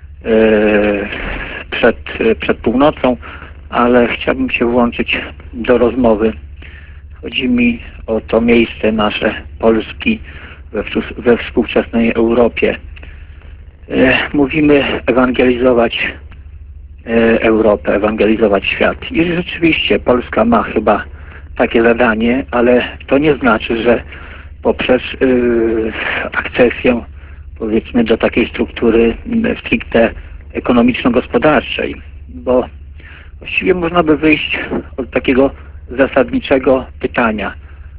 przed północą, ale chciałbym się włączyć do rozmowy. Chodzi mi o to miejsce nasze, Polski, we współczesnej Europie. Mówimy ewangelizować Europę, ewangelizować świat. I rzeczywiście Polska ma chyba takie zadanie, ale to nie znaczy, że poprzez akcesję, powiedzmy, do takiej struktury stricte ekonomiczno-gospodarczej, bo właściwie można by wyjść od takiego zasadniczego pytania.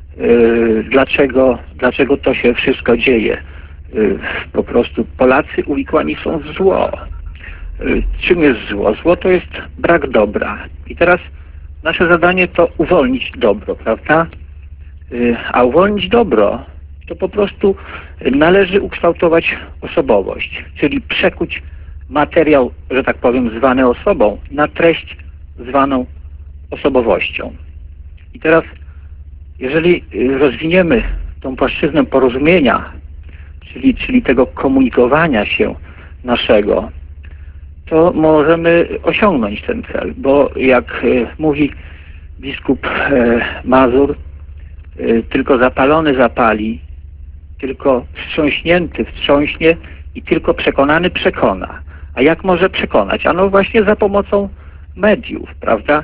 Dlaczego to się wszystko dzieje? Po prostu Polacy uwikłani są w zło. Czym jest zło? Zło to jest brak dobra. I teraz nasze zadanie to uwolnić dobro, prawda? A uwolnić dobro to po prostu należy ukształtować osobowość, czyli przekuć materiał, że tak powiem, zwany osobą na treść zwaną osobowością. I teraz jeżeli rozwiniemy tą płaszczyznę porozumienia, czyli tego komunikowania się naszego, to możemy osiągnąć ten cel, bo jak mówi biskup Mazur, tylko zapalony zapali, tylko wstrząśnięty wstrząśnie i tylko przekonany przekona. A jak może przekonać? Ano właśnie za pomocą mediów, prawda?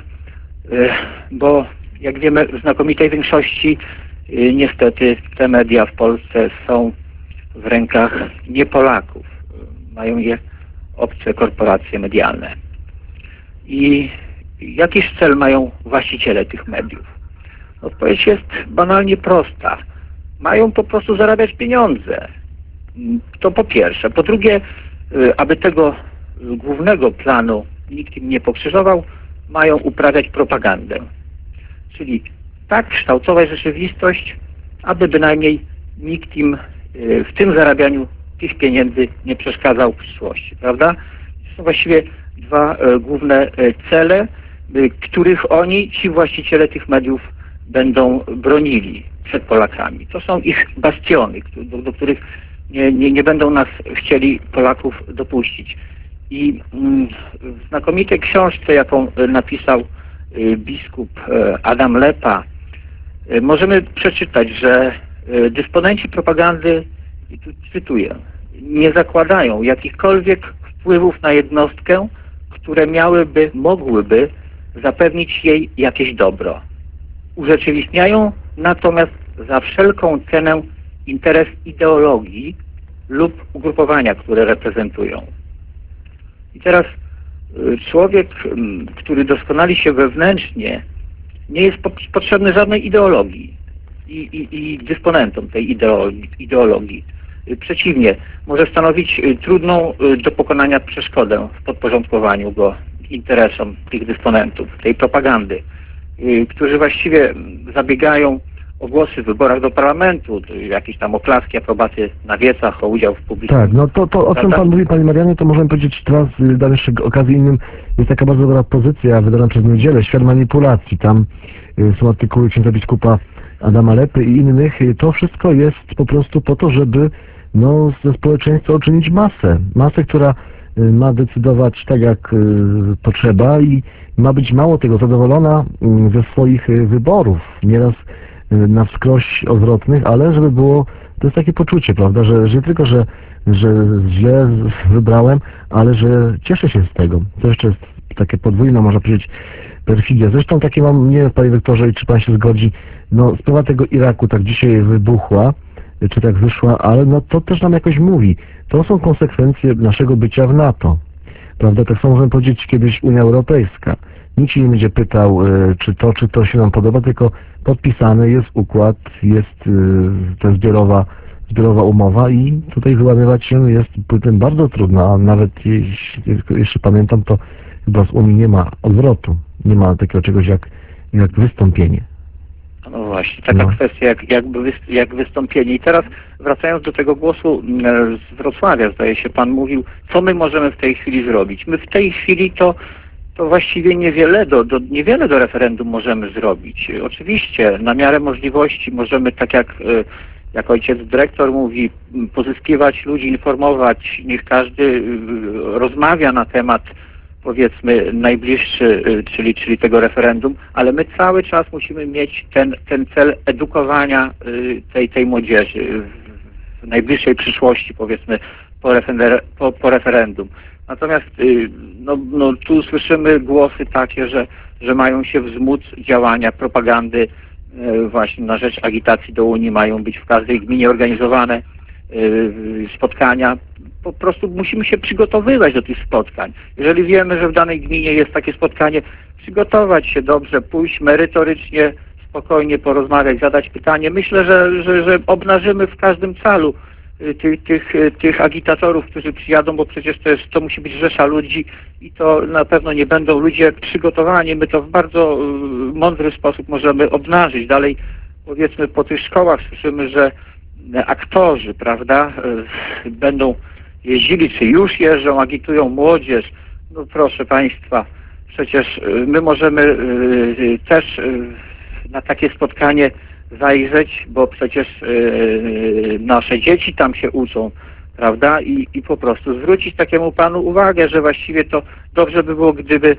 Bo jak wiemy, w znakomitej większości niestety te media w Polsce są w rękach nie Polaków. Mają je obce korporacje medialne. I jakiś cel mają właściciele tych mediów? Odpowiedź jest banalnie prosta. Mają po prostu zarabiać pieniądze. To po pierwsze. Po drugie, aby tego głównego planu nikt im nie pokrzyżował, mają uprawiać propagandę. Czyli tak kształtować rzeczywistość, aby bynajmniej nikt im w tym zarabianiu tych pieniędzy nie przeszkadzał w przyszłości, prawda? To są właściwie dwa główne cele, których oni, ci właściciele tych mediów, będą bronili przed Polakami. To są ich bastiony, do których nie będą nas chcieli, Polaków, dopuścić. I w znakomitej książce, jaką napisał biskup Adam Lepa, możemy przeczytać, że dysponenci propagandy, i tu cytuję, nie zakładają jakichkolwiek wpływów na jednostkę, które mogłyby zapewnić jej jakieś dobro. Urzeczywistniają natomiast za wszelką cenę interes ideologii lub ugrupowania, które reprezentują. I teraz człowiek, który doskonali się wewnętrznie, nie jest potrzebny żadnej ideologii i dysponentom tej ideologii. Przeciwnie, może stanowić trudną do pokonania przeszkodę w podporządkowaniu go interesom tych dysponentów, tej propagandy, którzy właściwie zabiegają o głosy w wyborach do parlamentu, jakieś tam oklaski, aprobaty na wiecach, o udział w publicznym... Tak, no to o czym pan mówi, panie Marianie, to możemy powiedzieć teraz, dam jeszcze okazję innym. Jest taka bardzo dobra pozycja wydana przez Niedzielę, Świat manipulacji. Tam są artykuły księdza biskupa Adama Lepy i innych. To wszystko jest po prostu po to, żeby ze społeczeństwa uczynić masę, która ma decydować tak, jak potrzeba i ma być mało tego zadowolona ze swoich wyborów, nieraz na wskroś odwrotnych, ale żeby było, to jest takie poczucie, prawda, że nie tylko, że że źle wybrałem, ale że cieszę się z tego. To jeszcze jest takie podwójne, można powiedzieć, perfidia. Zresztą takie mam, nie wiem, panie doktorze, i czy pan się zgodzi, no sprawa tego Iraku tak dzisiaj wybuchła, czy tak wyszła, ale no to też nam jakoś mówi. To są konsekwencje naszego bycia w NATO. Prawda? Tak samo możemy powiedzieć kiedyś Unia Europejska. Nikt się nie będzie pytał, czy to się nam podoba, tylko podpisany jest układ, jest ta zbiorowa umowa i tutaj wyłamywać się jest tym bardzo trudno, a nawet jeśli jeszcze pamiętam, to chyba z Unii nie ma odwrotu, nie ma takiego czegoś jak wystąpienie. No właśnie, taka kwestia jak wystąpienie. I teraz wracając do tego głosu z Wrocławia, zdaje się, pan mówił, co my możemy w tej chwili zrobić. My w tej chwili to właściwie niewiele do referendum możemy zrobić. Oczywiście na miarę możliwości możemy, tak jak ojciec dyrektor mówi, pozyskiwać ludzi, informować, niech każdy rozmawia na temat, powiedzmy, najbliższy, czyli tego referendum, ale my cały czas musimy mieć ten cel edukowania tej młodzieży w najbliższej przyszłości, powiedzmy, po referendum. Natomiast no, tu słyszymy głosy takie, że mają się wzmóc działania propagandy właśnie na rzecz agitacji do Unii, mają być w każdej gminie organizowane spotkania. Po prostu musimy się przygotowywać do tych spotkań. Jeżeli wiemy, że w danej gminie jest takie spotkanie, przygotować się dobrze, pójść merytorycznie, spokojnie porozmawiać, zadać pytanie. Myślę, że obnażymy w każdym calu tych agitatorów, którzy przyjadą, bo przecież to musi być rzesza ludzi i to na pewno nie będą ludzie przygotowani. My to w bardzo mądry sposób możemy obnażyć. Dalej, powiedzmy, po tych szkołach słyszymy, że aktorzy, prawda, będą jeździli, czy już jeżdżą, agitują młodzież. No proszę państwa, przecież my możemy też na takie spotkanie zajrzeć, bo przecież nasze dzieci tam się uczą, prawda? I po prostu zwrócić takiemu panu uwagę, że właściwie to dobrze by było,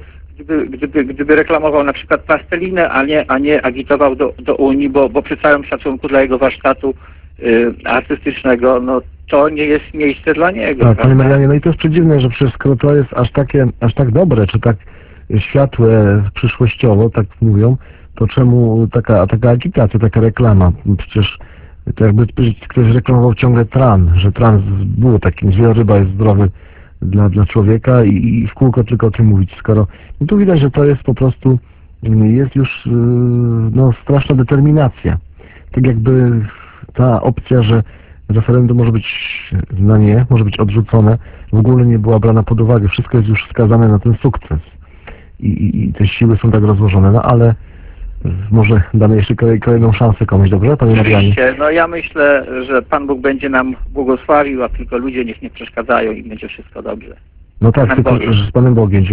gdyby reklamował na przykład plastelinę, a nie agitował do Unii, bo przy całym szacunku dla jego warsztatu artystycznego, no to nie jest miejsce dla niego. Tak, panie Marianie, no i to jest przedziwne, że przecież skoro to jest aż tak dobre, czy tak światłe przyszłościowo, tak mówią, to czemu taka agitacja, taka reklama? Przecież to jakby ktoś reklamował ciągle tran, że tran było takim, wieloryba jest zdrowy dla człowieka i w kółko tylko o tym mówić, skoro no tu widać, że to jest po prostu, jest już no, straszna determinacja. Tak jakby ta opcja, że referendum może być na nie, może być odrzucone, w ogóle nie była brana pod uwagę. Wszystko jest już wskazane na ten sukces. I te siły są tak rozłożone, no ale może damy jeszcze kolejną szansę komuś, dobrze, panie Marianie? Oczywiście, no ja myślę, że Pan Bóg będzie nam błogosławił, a tylko ludzie niech nie przeszkadzają i będzie wszystko dobrze. No tak, tylko z Panem Bogiem.